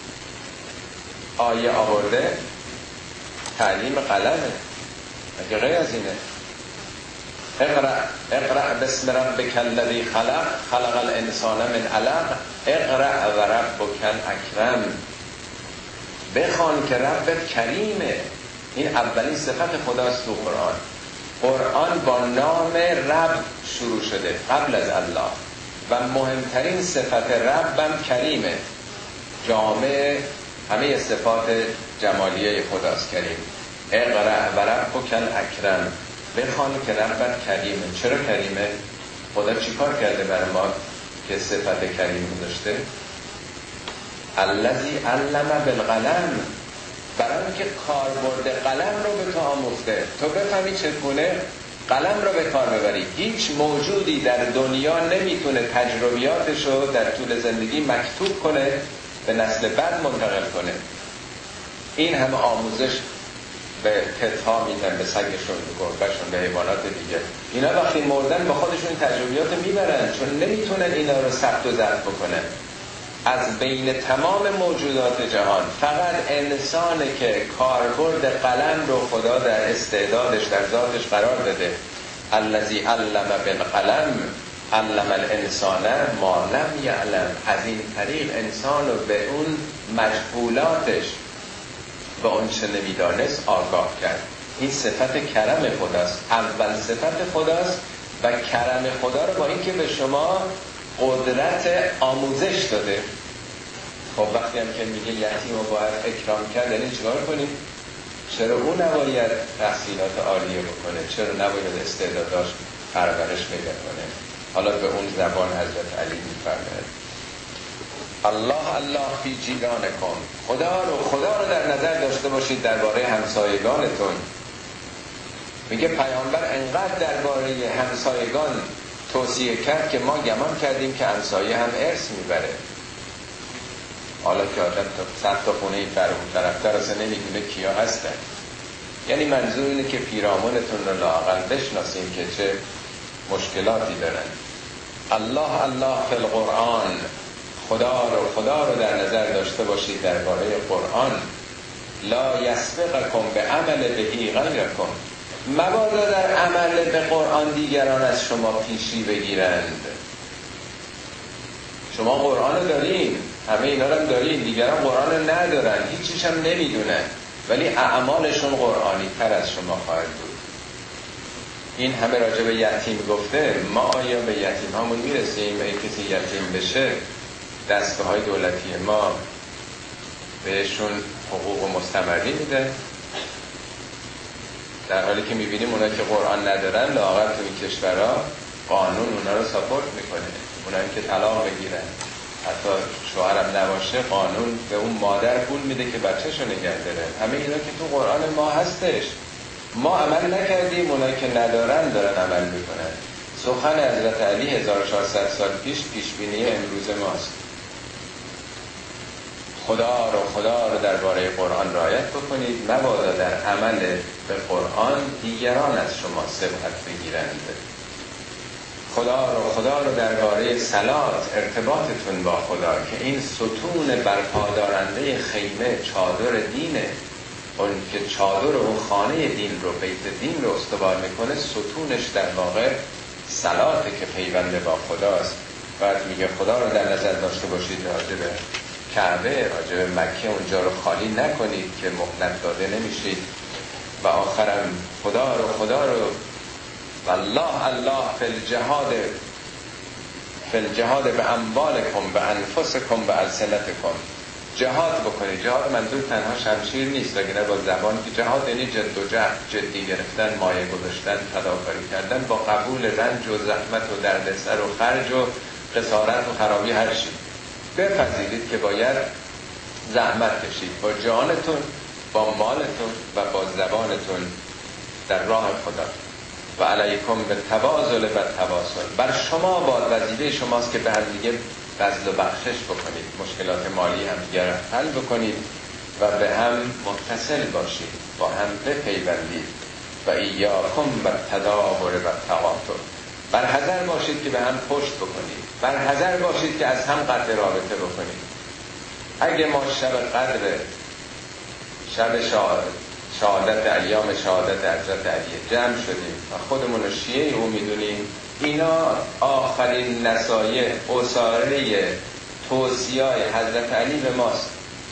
S1: آیه آورده تعلیم قلمه. اگه غیر از اینه اقرأ اقرأ بسم ربک الذی خلق خلق الانسان من علق اقرأ و ربک الاکرم، بخوان که ربت کریمه. این اولین صفت خداست تو قرآن. قرآن با نام رب شروع شده قبل از الله و مهمترین صفت ربم کریمه. جامع همه صفات جمالیه خداست کریم. اقرأ و ربک الاکرم، بخوان که ربت کریمه. چرا کریمه؟ خدا چی کار کرده برای ما که صفت کریم داشته؟ الذی علم بالقلم، برای اینکه کاربرد قلم رو به تو آموخته، تو بفهمی چگونه قلم رو به کار ببری. هیچ موجودی در دنیا نمیتونه تجربیاتش رو در طول زندگی مکتوب کنه، به نسل بعد منتقل کنه. این همه آموزش به کتها میدن، به سگشون، به گربهشون، به حیوانات دیگه. اینا وقتی مردن با خودشون تجربیات میبرن، چون نمیتونن اینا رو ثبت و ضبط بکنن. از بین تمام موجودات جهان فقط انسانه که کاربرد قلم رو خدا در استعدادش، در ذاتش قرار داده. الذی علم بالقلم علم الانسان ما لم یعلم. از این طریق انسان رو به اون مجهولاتش، به اون چه نمیدانست آگاه کرد. این صفت کرم خداست، اول صفت خداست. و کرم خدا رو با اینکه به شما قدرت آموزش داده. خب وقتی هم که میگه یتیم رو باید اکرام کرد، یعنی چیکار کنیم؟ چرا اون نباید تحصیلات عالیه بکنه؟ چرا نباید استعداداش پرورش پیدا کنه؟ حالا به اون زبان حضرت علی میفرماید الله الله فی جیرانکم، خدا رو خدا رو در نظر داشته باشید درباره همسایگانتون. میگه پیامبر انقدر درباره همسایگان توصیه کرد که ما گمان کردیم که همسایه هم ارث میبره. حالا که آدم صد تا خونه این طرف اون طرف در اصلا نمیدونه کیا هستن. یعنی منظور اینه که پیرامونتون رو لااقل بشناسیم که چه مشکلاتی دارن. الله الله فی القرآن، خدا رو خدا رو در نظر داشته باشید درباره قرآن. لا یسبقکم به عمل بهی غیرکم، مبادا در عمل به قرآن دیگران از شما پیشی بگیرند. شما قرآن رو دارین، همه اینا رو هم دارین، دیگران قرآن رو ندارن، هیچیش هم نمیدونن، ولی اعمالشون قرآنی تر از شما خواهد بود. این همه راجع به یتیم گفته، ما آیا به یتیم همون میرسیم؟ ای کسی یتیم بشه دستگاه های دولتی ما بهشون حقوق مستمری میده، در حالی که میبینیم اونا که قرآن ندارن لااقل تو این کشورها قانون اونا رو ساپورت میکنه. اونایی که طلاق بگیرن، حتی شوهرم نباشه، قانون به اون مادر پول میده که بچه‌شو نگه داره. همه اینا که تو قرآن ما هستش، ما عمل نکردیم، اونایی که ندارن دارن عمل میکنن. سخن حضرت علی هزار و ششصد سال پیش پیشبینی امروز ماست. خدا رو خدا رو درباره قرآن رعایت بکنید، مبادا در عمل به قرآن دیگران از شما سبقت بگیرند. خدا رو خدا رو درباره صلات، ارتباطتون با خدا، که این ستون برپادارنده خیمه چادر دینه. اون که چادر اون خانه دین رو، بیت دین رو استوار میکنه، ستونش در واقع صلاته که پیونده با خداست. بعد میگه خدا رو در نظر داشته باشید راجع به کعبه، راجع به مکه، اونجا رو خالی نکنید که مهلت داده نمیشید. و آخرم خدا رو خدا رو والله الله فی الجهاد فی الجهاد به اموالکم به انفسکم به السنتکم. جهاد بکنید. جهاد منظور تنها شمشیر نیست، وگرنه با زبان که جهاد یعنی جد و جهد، جدی گرفتن، مایه گذاشتن، فداکاری کردن با قبول رنج و زحمت و دردسر و خرج و خسارت و خرابی هر چی. بپذیرید که باید زحمت کشید با جانتون، با مالتون و با زبانتون در راه خدا. و علیکم به تواضل و تواصل. بر شما با وظیفه شماست که به هم دیگه بذل و بخشش بکنید، مشکلات مالی هم دیگر را حل بکنید و به هم متصل باشید، با هم بپیوندید. و ایاکم و تدابر و تقاطع. بر حذر باشید که به هم پشت بکنید، بر حذر باشید که از هم قطع رابطه بکنید. اگه ما شب قدر شب شهادت شهادت ایام شهادت حضرت علی جمع شدیم و خودمون رو شیعه او میدونیم، اینا آخرین نصایح اساره توصیه حضرت علی به ماست.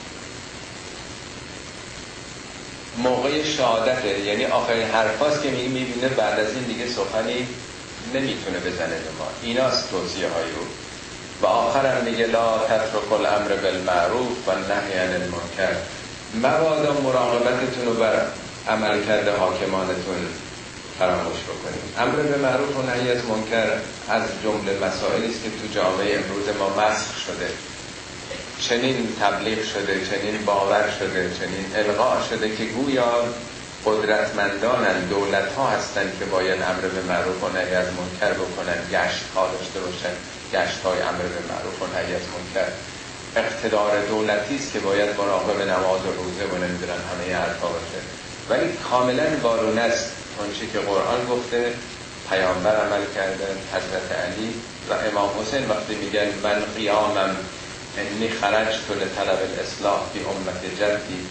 S1: موقع شهادته، یعنی آخرین حرفاست که میبینه بعد از این دیگه سخنی نمیتونه بزنه به ما. ایناست توصیه های او. و آخرم میگه لا تترک الامر بالمعروف و نهی عن المنکر. مبادا مراقبتتون رو بر عمل کرده حاکمانتون فراموش بکنید. امر به معروف و نهی از منکر از جمله مسائلی است که تو جامعه امروز ما مسخ شده، چنین تبلیغ شده، چنین باور شده، چنین القا شده که گویا قدرتمندان دولت ها هستند که باید امر به معروف و نهی از منکر بکنن، گشت ها داشته باشن، گشت های امر به معروف و نهی از منکر. اقتدار دولتی است که باید مراقب نماز و روزه و نمیدونن همه حرفا باشه، ولی کاملا وارونه است آنچه که قرآن گفته، پیامبر عمل کرده، حضرت علی و امام حسین وقتی میگن من قیامم انی خرجت لطلب الاصلاح فی امت جدی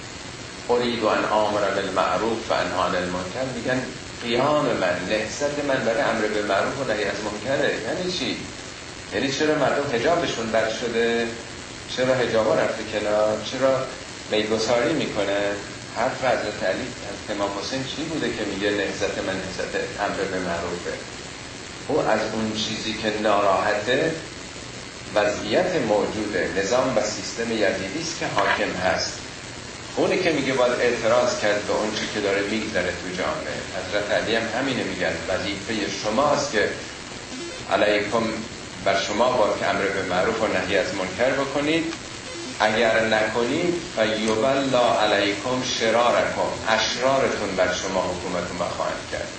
S1: ارید ان آمر بالمعروف و انهی عن المنکر، میگن قیام من، نهضت من برای امر به معروف و نهی از منکره. یعنی چی؟ یعنی چرا مردم حجابشون بر شده؟ چرا حجابا رفته کنار؟ چرا میگساری میکنه؟ حرف حضرت علی از امام حسین چی بوده که میگه نهضت من نهضت امر به معروفه؟ او از اون چیزی که ناراحته وضعیت موجوده، نظام و سیستم یزیدی است که حاکم هست. اونی که میگه باید اعتراض کرد به اون چیزی که داره میگذره تو جامعه. حضرت علی هم همینه میگن، وظیفه شماست که علیکم، بر شما باید که امر به معروف و نهی از منکر بکنید، اگر نکنید فیولا علیکم شرارکم، اشرارتون بر شما حکومتون خواهند کرد.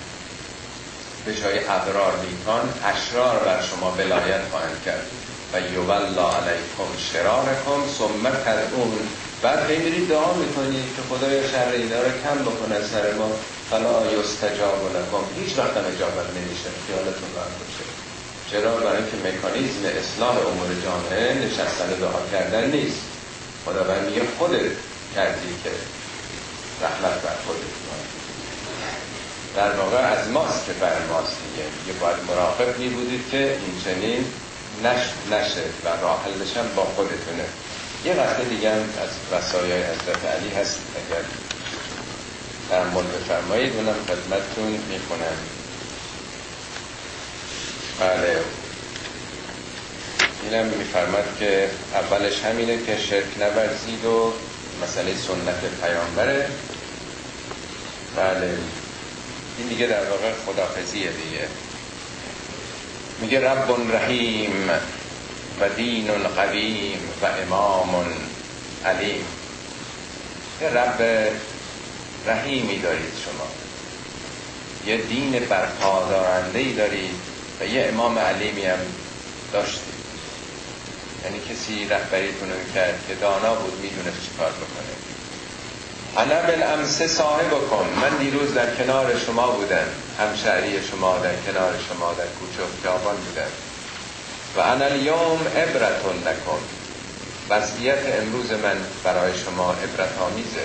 S1: به جای ابرار نیکان، اشرار بر شما ولایت خواهند کرد. فیولا علیکم شرارکم ثم تدعون، بعد میرید دعا میکنید که خدای شر اینا رو کم بکنه سر ما، فلا یستجاب لکم، هیچ وقت هم اجابت نمیشه. خیالتون راحت باشه. چرا؟ برای اینکه مکانیزم اصلاح امور جامعه نشستن دعا کردن نیست. خداوند میگه خودت کردی که رحمت بر خودت کنی. در واقع از ماست که بر ماست دیگه. میگه باید مراقب می بودید که این چنین نش نشه و راه حلش هم با خودتونه. یه قطعه دیگه هم از وصایای حضرت علی هست، اگر تأمل بفرمایید اونم خدمتتون میخونم. بله، اینم میفرماد که اولش همینه که شرک نورزید و مسئله سنت پیامبره. بله، این دیگه در واقع خداحافظیه دیگه. میگه رب رحیم و دین قویم و امام علیم. یه رب رحیمی دارید شما، یه دین برپادارنده‌ای دارید و یه امام علیمی هم داشتید. یعنی کسی رهبریتون رو کرد که دانا بود، میدونه چی کار بکنه. انا بالامس صاحبکم، من دیروز در کنار شما بودم، همشهری شما، در کنار شما در کوچه و خیابان بودم. و انا الیوم عبرة لکم، وضعیت امروز من برای شما عبرت آمیزه.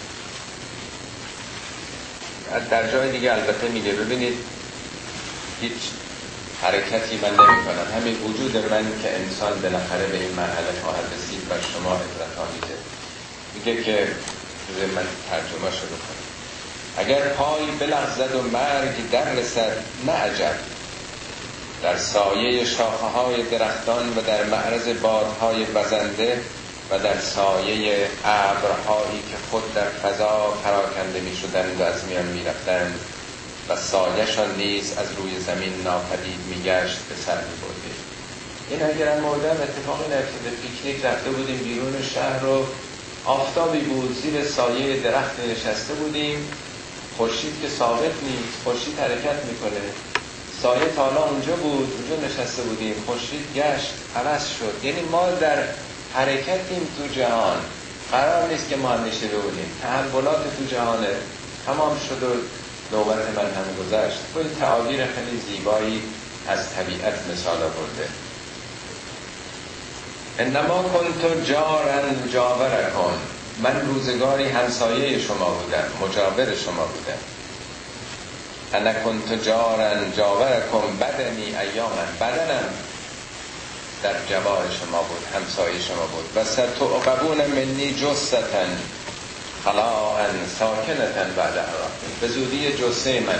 S1: در جای دیگه البته میگه ببینید هیچ حرکتی من نمی کنم، همین وجود من که انسان بالاخره به این مرحله خواهد رسید بر شما عبرت آمیزه. میگه که من ترجمه شو بکنم. اگر پای بلغزد و مرگ در رسد نه عجب. در سایه شاخه های درختان و در معرض بادهای وزنده و در سایه ابرهایی که خود در فضا پراکنده می شدند و از میان می رفتند و سایه‌شان نیز از روی زمین ناپدید می گشت به سر می برده. این اگر مردم اتفاقی نیفتاده، پیکنیک رفته بودیم بیرون شهر رو، آفتابی بود، زیر سایه درخت نشسته بودیم، خورشید که ثابت نیست، خورشید حرکت میکنه، سایه تالا اونجا بود، اونجا نشسته بودیم، خورشید گشت عوض شد. یعنی ما در حرکتیم تو جهان، قرار نیست که ما همیشه بودیم. تحولات تو جهانه، تمام شد و نوبت من هم گذشت. این تعابیر خیلی زیبایی از طبیعت مثال آورده. انما کنت جارن جاورکم، من روزگاری همسایه شما بودم، مجاور شما بودم. انا کنت جارن جاورکم بدنی ایامن، بدنم در جوار شما بود، همسایه شما بود. و ستعقبون منی جثتن خلاء ساکنتن بعد عراقی، به زودی جثه من،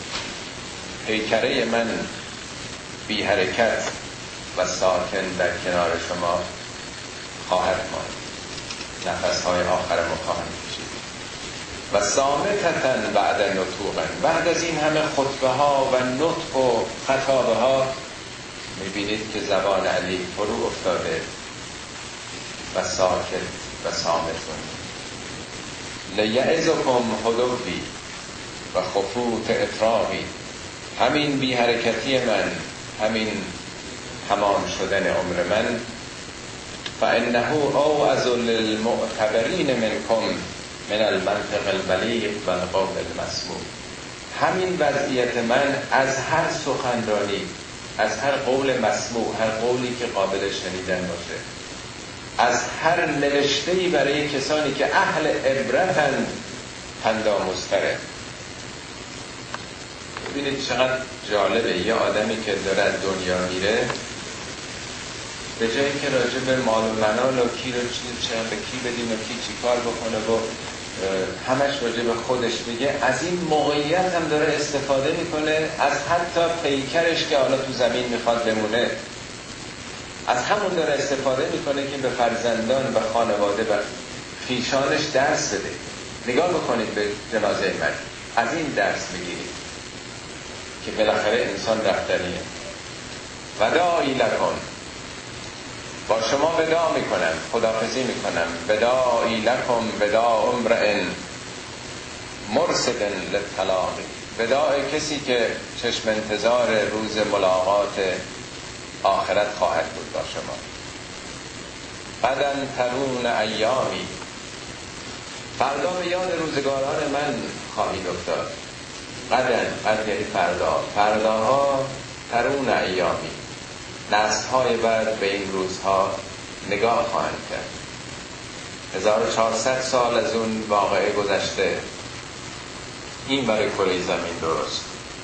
S1: پیکره من بی حرکت و ساکن در کنار شما خواهد ماند، نفسهای آخر ما خواهد کشید. و صامتتن بعد نطوقن، بعد از این همه خطبه ها و نطق و خطابه ها میبینید که زبان علی فرو افتاده و ساکت و صامت بود. لیعظکم حدوی و خفوت اطراقی، همین بی حرکتی من، همین تمام شدن عمر من، فانه اوعظ للمعتبرین منکم من المنطق البلیغ و القول المسموع، همین وضعیت من از هر سخنرانی، از هر قول مسموع، هر قولی که قابل شنیدن باشه، از هر نوشته‌ای برای کسانی که اهل عبرتند پندآموزتره. ببینید چقدر جالبه، یه آدمی که داره از دنیا میره، به جایی که راجع به مال و منال و کی رو چی به کی بدیم و کی چی کار بکنه و همش راجع به خودش میگه، از این موقعیت هم داره استفاده میکنه، از حتی پیکرش که حالا تو زمین میخواد بمونه، از همون داره استفاده میکنه که به فرزندان و خانواده و خیشانش درس بده. نگاه بکنید به جنازه من، از این درس بگیرید که بالاخره انسان رفتنیه. وداعی لکن، با شما ودا میکنم، خداحافظی میکنم. وداعی لکم ودا امرئ مرصد للتلاقی، وداع کسی که چشم انتظار روز ملاقات آخرت خواهد بود با شما. قدن ترون ایامی، فردا به یاد روزگاران من خواهید افتاد. قدن، قد یعنی فردا، فرداها ترون ایامی، نسل‌های بعد به این روزها نگاه خواهند کرد. هزار و چهارصد سال از اون واقعه گذشته، این برای کره زمین درست.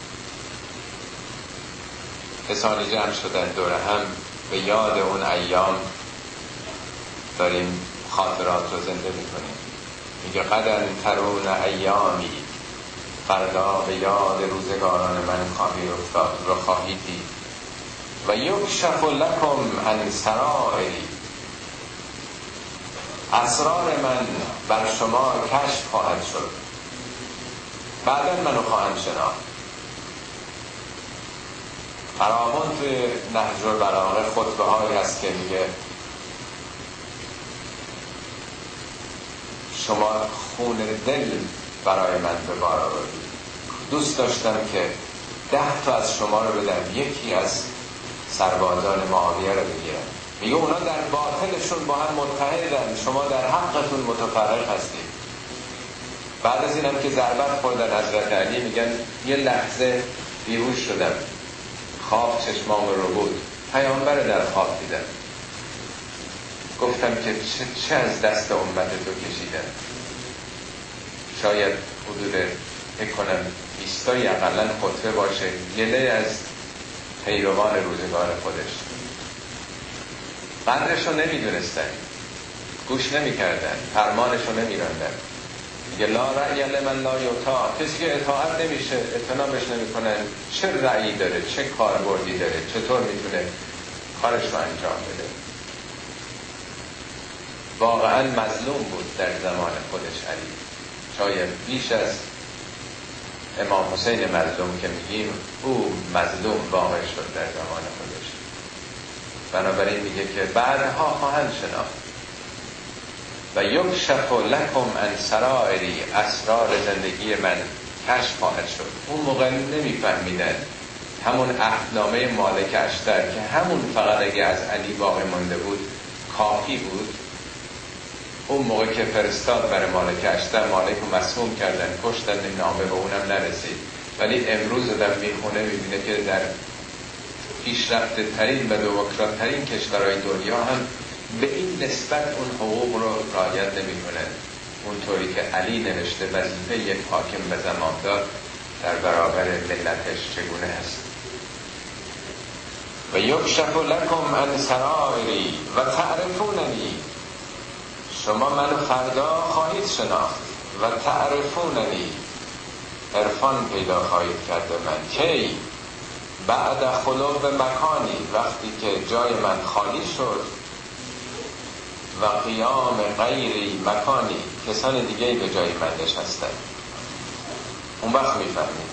S1: کسانی جمع شدن دور هم به یاد اون ایام داریم خاطرات رو زنده میکنیم. میگه قدن ترون ایامی، فردا به یاد روزگاران من خواهی افتاد رو خواهی دید. و یکشف لکم عن سرائری، اسرار من بر شما کشف خواهد شد، بعدا منو خواهند شناخت. فراوان توی نهج البلاغه خطبه هایی هست که میگه شما خون دل برای من به بار آوردید، دوست داشتم که ده تا از شما رو بدم، یکی از سربازان معاویه رو بگیرم. میگه اونا در باطلشون با هم متحدن، شما در حقتون متفرق هستید. بعد از اینم که ضربت خوردن حضرت علی، میگن یه لحظه بیهوش شدم، خواب چشمام رو بود، پیامبر در خواب دیدم، گفتم که چه, چه از دست امت تو کشیدن. شاید حدود فکر کنم بیستایی اقلا خطبه باشه، گله از پیروان روزگار خودش. قدرش رو نمیدونستن، گوش نمیکردن، فرمانش رو نمیراندن. میگه لا رأی لمن لا یطاع، کسی که اطاعت نمیشه، اطاعتش نمیکنه، چه رأیی داره، چه کاربردی داره، چطور میتونه کارش رو انجام بده؟ واقعا مظلوم بود در زمان خودش علی، شاید بیش از امام حسین مظلوم که میگیم، او مظلوم واقع شد در زمان خودش. بنابراین میگه که بعدها خواهند شناخت و یکشف لکم عن سرائری، اسرار زندگی من کشف خواهد شد. اون موقع نمیفهمیدن همون عهدنامه مالک اشتر که همون فقط اگه از علی باقی مانده بود کافی بود. اون موقع که فرستاد برای مالک اشتر، مالک رو مسموم کردن، کشتن، نامه به اونم نرسید. ولی امروز در میخونه میبینه که در پیشرفته ترین و دموکرات ترین کشورهای دنیا هم به این نسبت اون حقوق رو رعایت نمی‌کنن، اونطوری که علی نوشته وظیفه یک حاکم به زماندار در برابر ملتش چگونه است. و یکشف لکم عن سرائری و تعرفوننی، شما منو فردا خواهید شناخت و تعرفوننی، عرفان پیدا خواهید کرد من. کی؟ بعد خلوب مکانی، وقتی که جای من خالی شد، و قیام غیری مکانی، کسان دیگه به جای من نشستن. اون وقت میفهمید،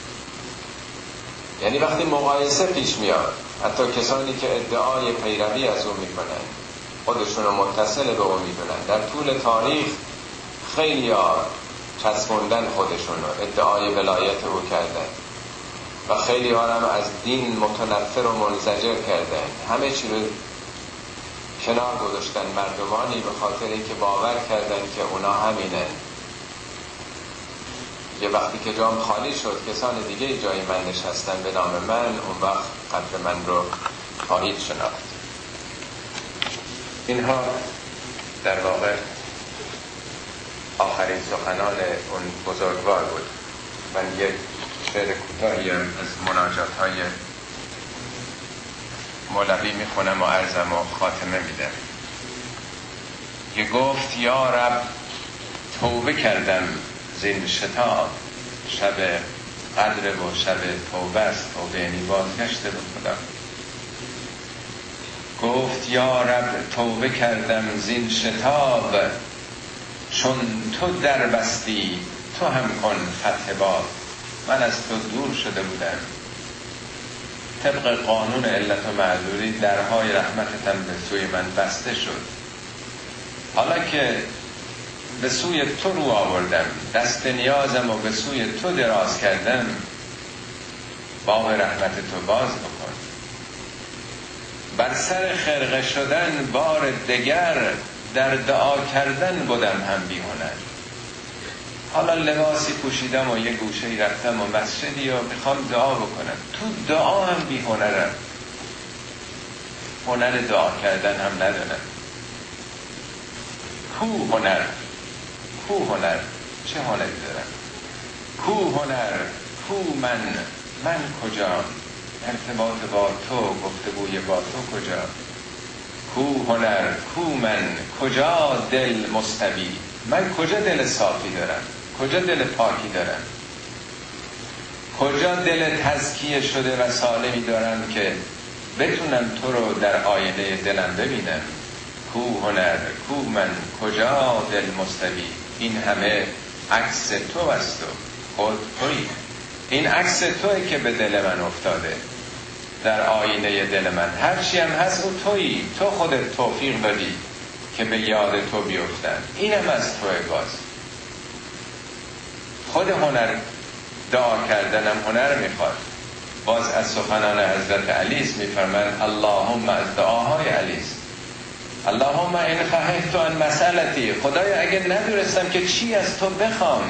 S1: یعنی وقتی مقایسه پیش میاد، حتی کسانی که ادعای پیروی از اون میکنن، خودشون رو متصل به اون میدونن، در طول تاریخ خیلی ها چسبوندن خودشون رو، ادعای ولایت او کردن و خیلی ها هم از دین متنفر و منزجر کردن، همه چی رو کنار گذاشتن. مردمانی به خاطر اینکه باور کردن که اونا همینن. یه وقتی که جام خالی شد، کسان دیگه جای من نشستن به نام من، اون وقت قدر من رو خواهید شناخت. اینها در واقع آخرین سخنان اون بزرگوار بود. من یک شعر کوتاهی از مناجات های مولوی میخونم و عرضم و خاتمه میدم. که گفت یا رب توبه کردم زین شتاب، شب قدر و شب توبه است، توبه یعنی بازگشت به خدا. گفت یا رب توبه کردم زین شتاب، چون تو در بستی تو هم کن فتح باب. من از تو دور شده بودم، طبق قانون علت و معذوری درهای رحمتتم به سوی من بسته شد. حالا که به سوی تو رو آوردم، دست نیازم و به سوی تو دراز کردم، باب رحمت تو باز بکن. بر سر خرقه شدن بار دگر، در دعا کردن بودم هم بی هنر. حالا لباسی پوشیدم و یه گوشه‌ای رفتم و مسجدی و میخوام دعا بکنم، تو دعا هم بی هنرم، هنر دعا کردن هم ندارم. کو هنر، کو هنر، چه هنری دارم؟ کو هنر، کو من، من کجا؟ ارتباط با تو، گفتگوی با تو کجا؟ کو هنر، کو من، کجا دل مستوی؟ من کجا دل صافی دارم؟ کجا دل پاکی دارم؟ کجا دل تزکیه شده و سالمی دارم که بتونم تو رو در آینه دلم ببینم؟ کو هنر، کو من، کجا دل مستوی؟ این همه عکس تو است و خود تویی. این عکس تویی که به دل من افتاده، در آینه دل من هرچی هم هست او تویی. تو خودت توفیق دادی که به یاد تو بیفتن، اینم از توی. باز خود هنر دعا کردنم هنر میخواد. باز از سخنان حضرت علیست میفرمند اللهم، از دعاهای علیست، اللهم این خواهیت تو ان مسئلتی، خدایا اگه ندونستم که چی از تو بخوام،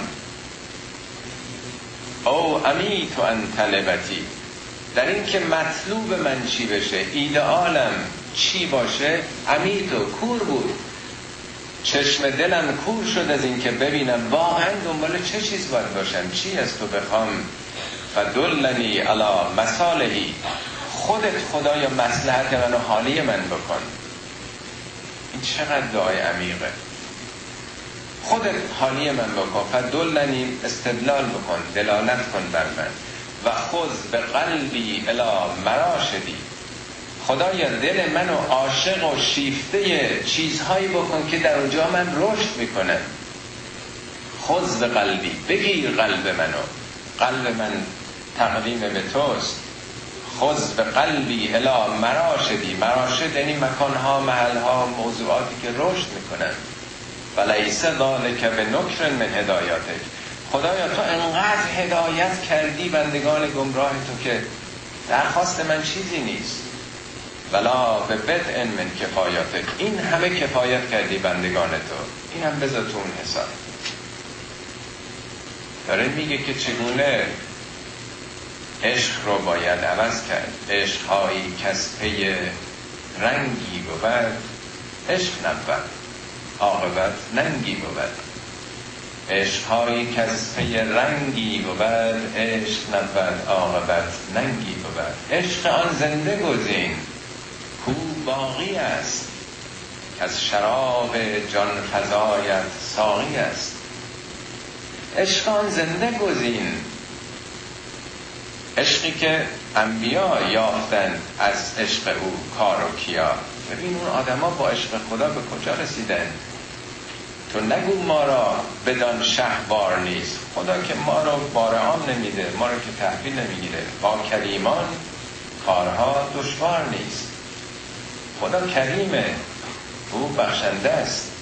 S1: او امیت ان طلبتی، در این که مطلوب من چی بشه، ایدئالم چی باشه، امیت و کور بود، چشم دلم کور شد از این که ببینم واقعا دنبال چه چیز باید باشم، چی از تو بخوام. فدلنی علی مصالحی، خودت خدایا مصلحت من و حالی من بکن. این چقدر دعای عمیقه. خودت حالی من بکن، فدلنی استدلال بکن، دلالت کن بر من. و خذ به قلبی الی مراشدی، خدایا دل منو عاشق و شیفته چیزهایی بکن که در اونجا من رشد میکنم. خذ به قلبی، بگیر قلب منو، قلب من تقدیم به توست. خذ به قلبی الی مراشدی، مراشد یعنی مکانها، محلها، موضوعاتی که رشد میکنن. ولیس ذلک بنکر من هدایتک، خدایا تو انقدر هدایت کردی بندگان گمراه تو که درخواست من چیزی نیست. ولا به بدء من کفایتک، این همه کفایت کردی بندگان تو، این هم بذار تو اون حساب. داره میگه که چگونه عشق رو باید عوض کرد. عشقهایی کس پی رنگی بود، عشق نبود، عاقبت ننگی بود. عشقهایی کس پی رنگی بود، عشق نبود، عاقبت ننگی بود. عشق آن زنده گزین کو باقی است، که از شراب جان فزایت ساقی است. عشق آن زنده گزین، عشقی که انبیا یافتند از عشق او کار و کیا. ببین اون آدم ها با عشق خدا به کجا رسیدن. تو نگو ما را بدان شهوار نیست، خدا که ما را بار عام نمیده، ما را که تحویل نمیگیره. با کریمان کارها دشوار نیست، خدا کریمه، او بخشنده است.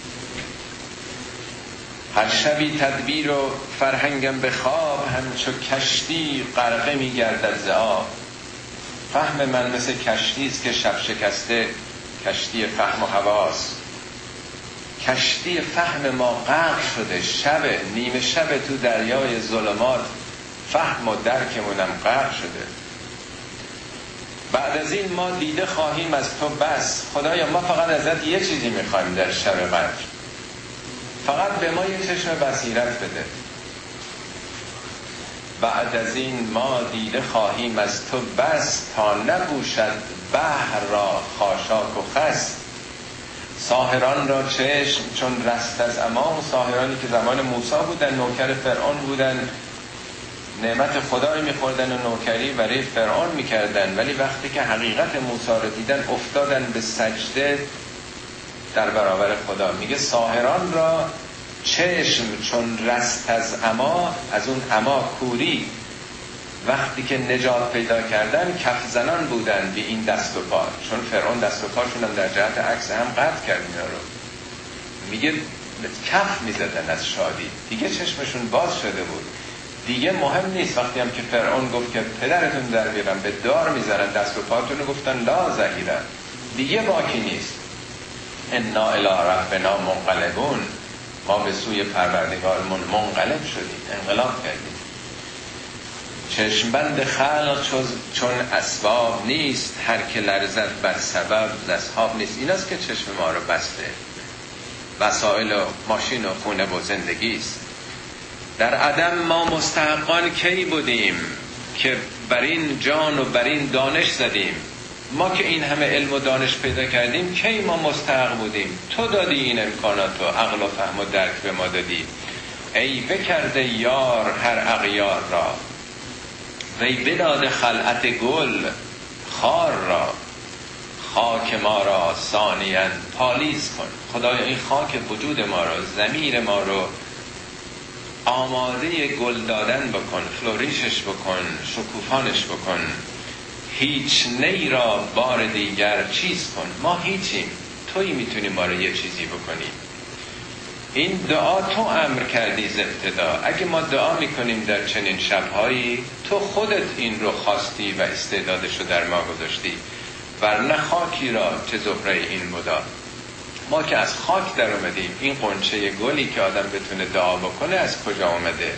S1: هر شبی تدبیر و فرهنگم به خواب، همچو کشتی غرقه میگردد ز آب. فهم من مثل کشتی است که شب شکسته، کشتی فهم و حواس. کشتی فهم ما غرق شده، شب نیمه شب تو دریای ظلمات، فهم و درکمونم غرق شده. بعد از این ما دیده خواهیم از تو بس، خدایا ما فقط ازت یه چیزی میخوایم در شب قدر، فقط به ما یه چشم بصیرت بده. بعد از این ما دیده خواهیم از تو بس، تا نبوشد بحر را خاشاک و خس. ساحران را چشم چون رست از اما، ساحرانی که زمان موسی بودن، نوکر فرعون بودن، نعمت خدای میخوردن و نوکری برای فرعون میکردن، ولی وقتی که حقیقت موسی رو دیدن افتادن به سجده در برابر خدا. میگه ساحران را چشم چون رست از عما، از اون عما کوری، وقتی که نجات پیدا کردن کف زنان بودن به این دست و پا، چون فرعون دست و پاشون هم در جهت عکس هم قطع کرد اینا رو. میگه کف میزدن از شادی، دیگه چشمشون باز شده بود، دیگه مهم نیست. وقتی هم که فرعون گفت که پدرتون در بیارم، به دار میزنن دست و پاتون رو، گفتن لا ظهیرا، دیگه باکی نیست. انا الی ربنا منقلبون، ما به سوی پروردگارمون منقلب شدیم، انقلاب کردیم. چشمبند خلق چون اسباب نیست، هر که لرزد بر سبب ز اصحاب نیست. ایناست که چشم ما رو بسته، وسایل و ماشین و خونه و زندگیست. در عدم ما مستحقان کی بودیم، که بر این جان و بر این دانش زدیم. ما که این همه علم و دانش پیدا کردیم، کی ما مستحق بودیم؟ تو دادی این امکانات و عقل و فهم و درک به ما دادی. ای بکرده یار هر اغیار را، وی بداده خلعت گل خار را. خاک ما را ثانیاً پالیز کن، خدایا این خاک وجود ما رو، ضمیر ما رو آماده گل دادن بکن، فلوریشش بکن، شکوفانش بکن. هیچ نی را بار دیگر چیز کن، ما هیچیم، تویی میتونی ما رو یه چیزی بکنی. این دعا تو امر کردی ز ابتدا. اگه ما دعا میکنیم در چنین شبهایی، تو خودت این رو خواستی و استعدادش رو در ما گذاشتی، ورنه خاکی را چه زهره این بودا. ما که از خاک در اومدیم، این قنچه گلی که آدم بتونه دعا بکنه از کجا اومده؟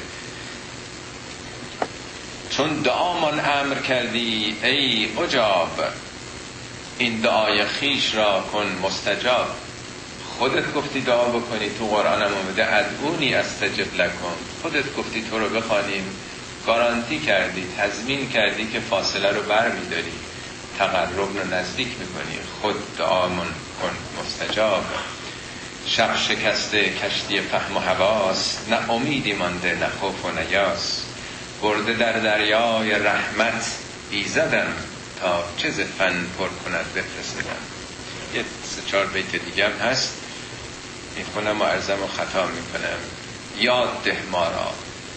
S1: چون دعامان امر کردی ای عجاب، این دعای خیش را کن مستجاب. خودت گفتی دعا بکنی، تو قرآنم اومده ادعونی استجب لکم، خودت گفتی تو رو بخوانیم، گارانتی کردی، تضمین کردی که فاصله رو بر میداری، تقرب رو نزدیک میکنی. خود دعامون کن مستجاب. شب شکسته کشتی فهم و حواس، نه امیدی مانده نه خوف و نه یاس. برده در دریای رحمت ایزدم، تا چه ز فن پر کند بفرستدم. یه سه چهار بیت دیگه هم هست میخونم و عرضم و خطا میکنم. یاد ده ما را،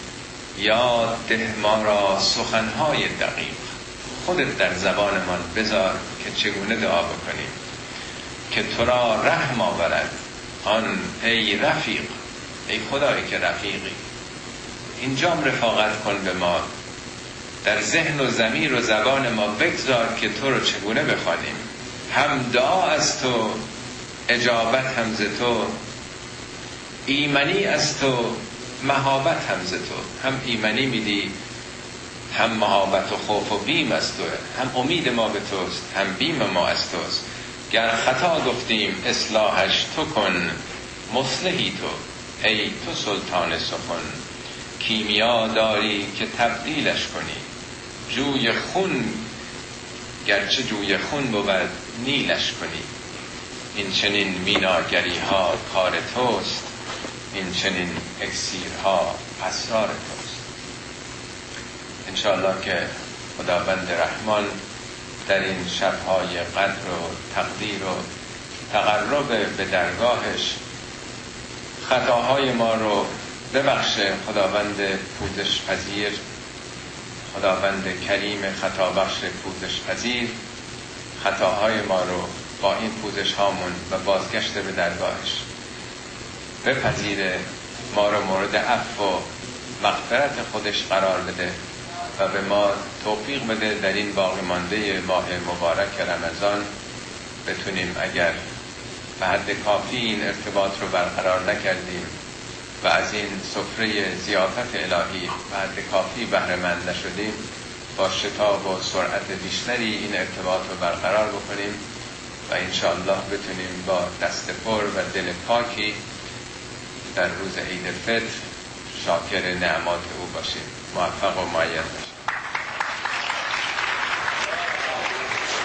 S1: یاد ده ما را سخنهای دقیق، خودت در زبانمان بذار که چگونه دعا بکنیم. که تو را رحم آورد آن ای رفیق، ای خدایی که رفیقی، اینجام رفاقت کن به ما، در ذهن و ضمیر و زبان ما بگذار که تو رو چگونه بخوانیم. هم دعا از تو، اجابت هم ز تو، ایمنی از تو، مهابت هم ز تو. هم ایمنی میدی، هم مهابت و خوف و بیم از توه. هم امید ما به توست، هم بیم ما از توست. گر خطا گفتیم اصلاحش تو کن، مصلحی تو ای تو سلطان سخن. کیمیا داری که تبدیلش کنی، جوی خون گرچه جوی خون بود نیلش کنی. این چنین میناگری ها کار توست، این چنین اکسیرها اسرار توست. انشاءالله که خداوند رحمان در این شبهای قدر و تقدیر و تقرب به درگاهش خطاهای ما رو ببخشه. خداوند پوزش پذیر، خداوند کریم خطا بخش پوزش پذیر، خطاهای ما رو با این پوزش هامون و بازگشت به درگاهش بپذیره، ما رو مورد عفو و مغفرت خودش قرار بده و به ما توفیق بده در این باقی مانده ماه مبارک رمضان بتونیم، اگر به حد کافی این ارتباط رو برقرار نکردیم و از این سفره ضیافت الهی به حد کافی بهره مند نشدیم، با شتاب و سرعت بیشتری این ارتباط رو برقرار بکنیم و انشاءالله بتونیم با دست پر و دل پاکی در روز عید الفطر شاکر نعمات او باشیم. موفق و مؤید باشیم.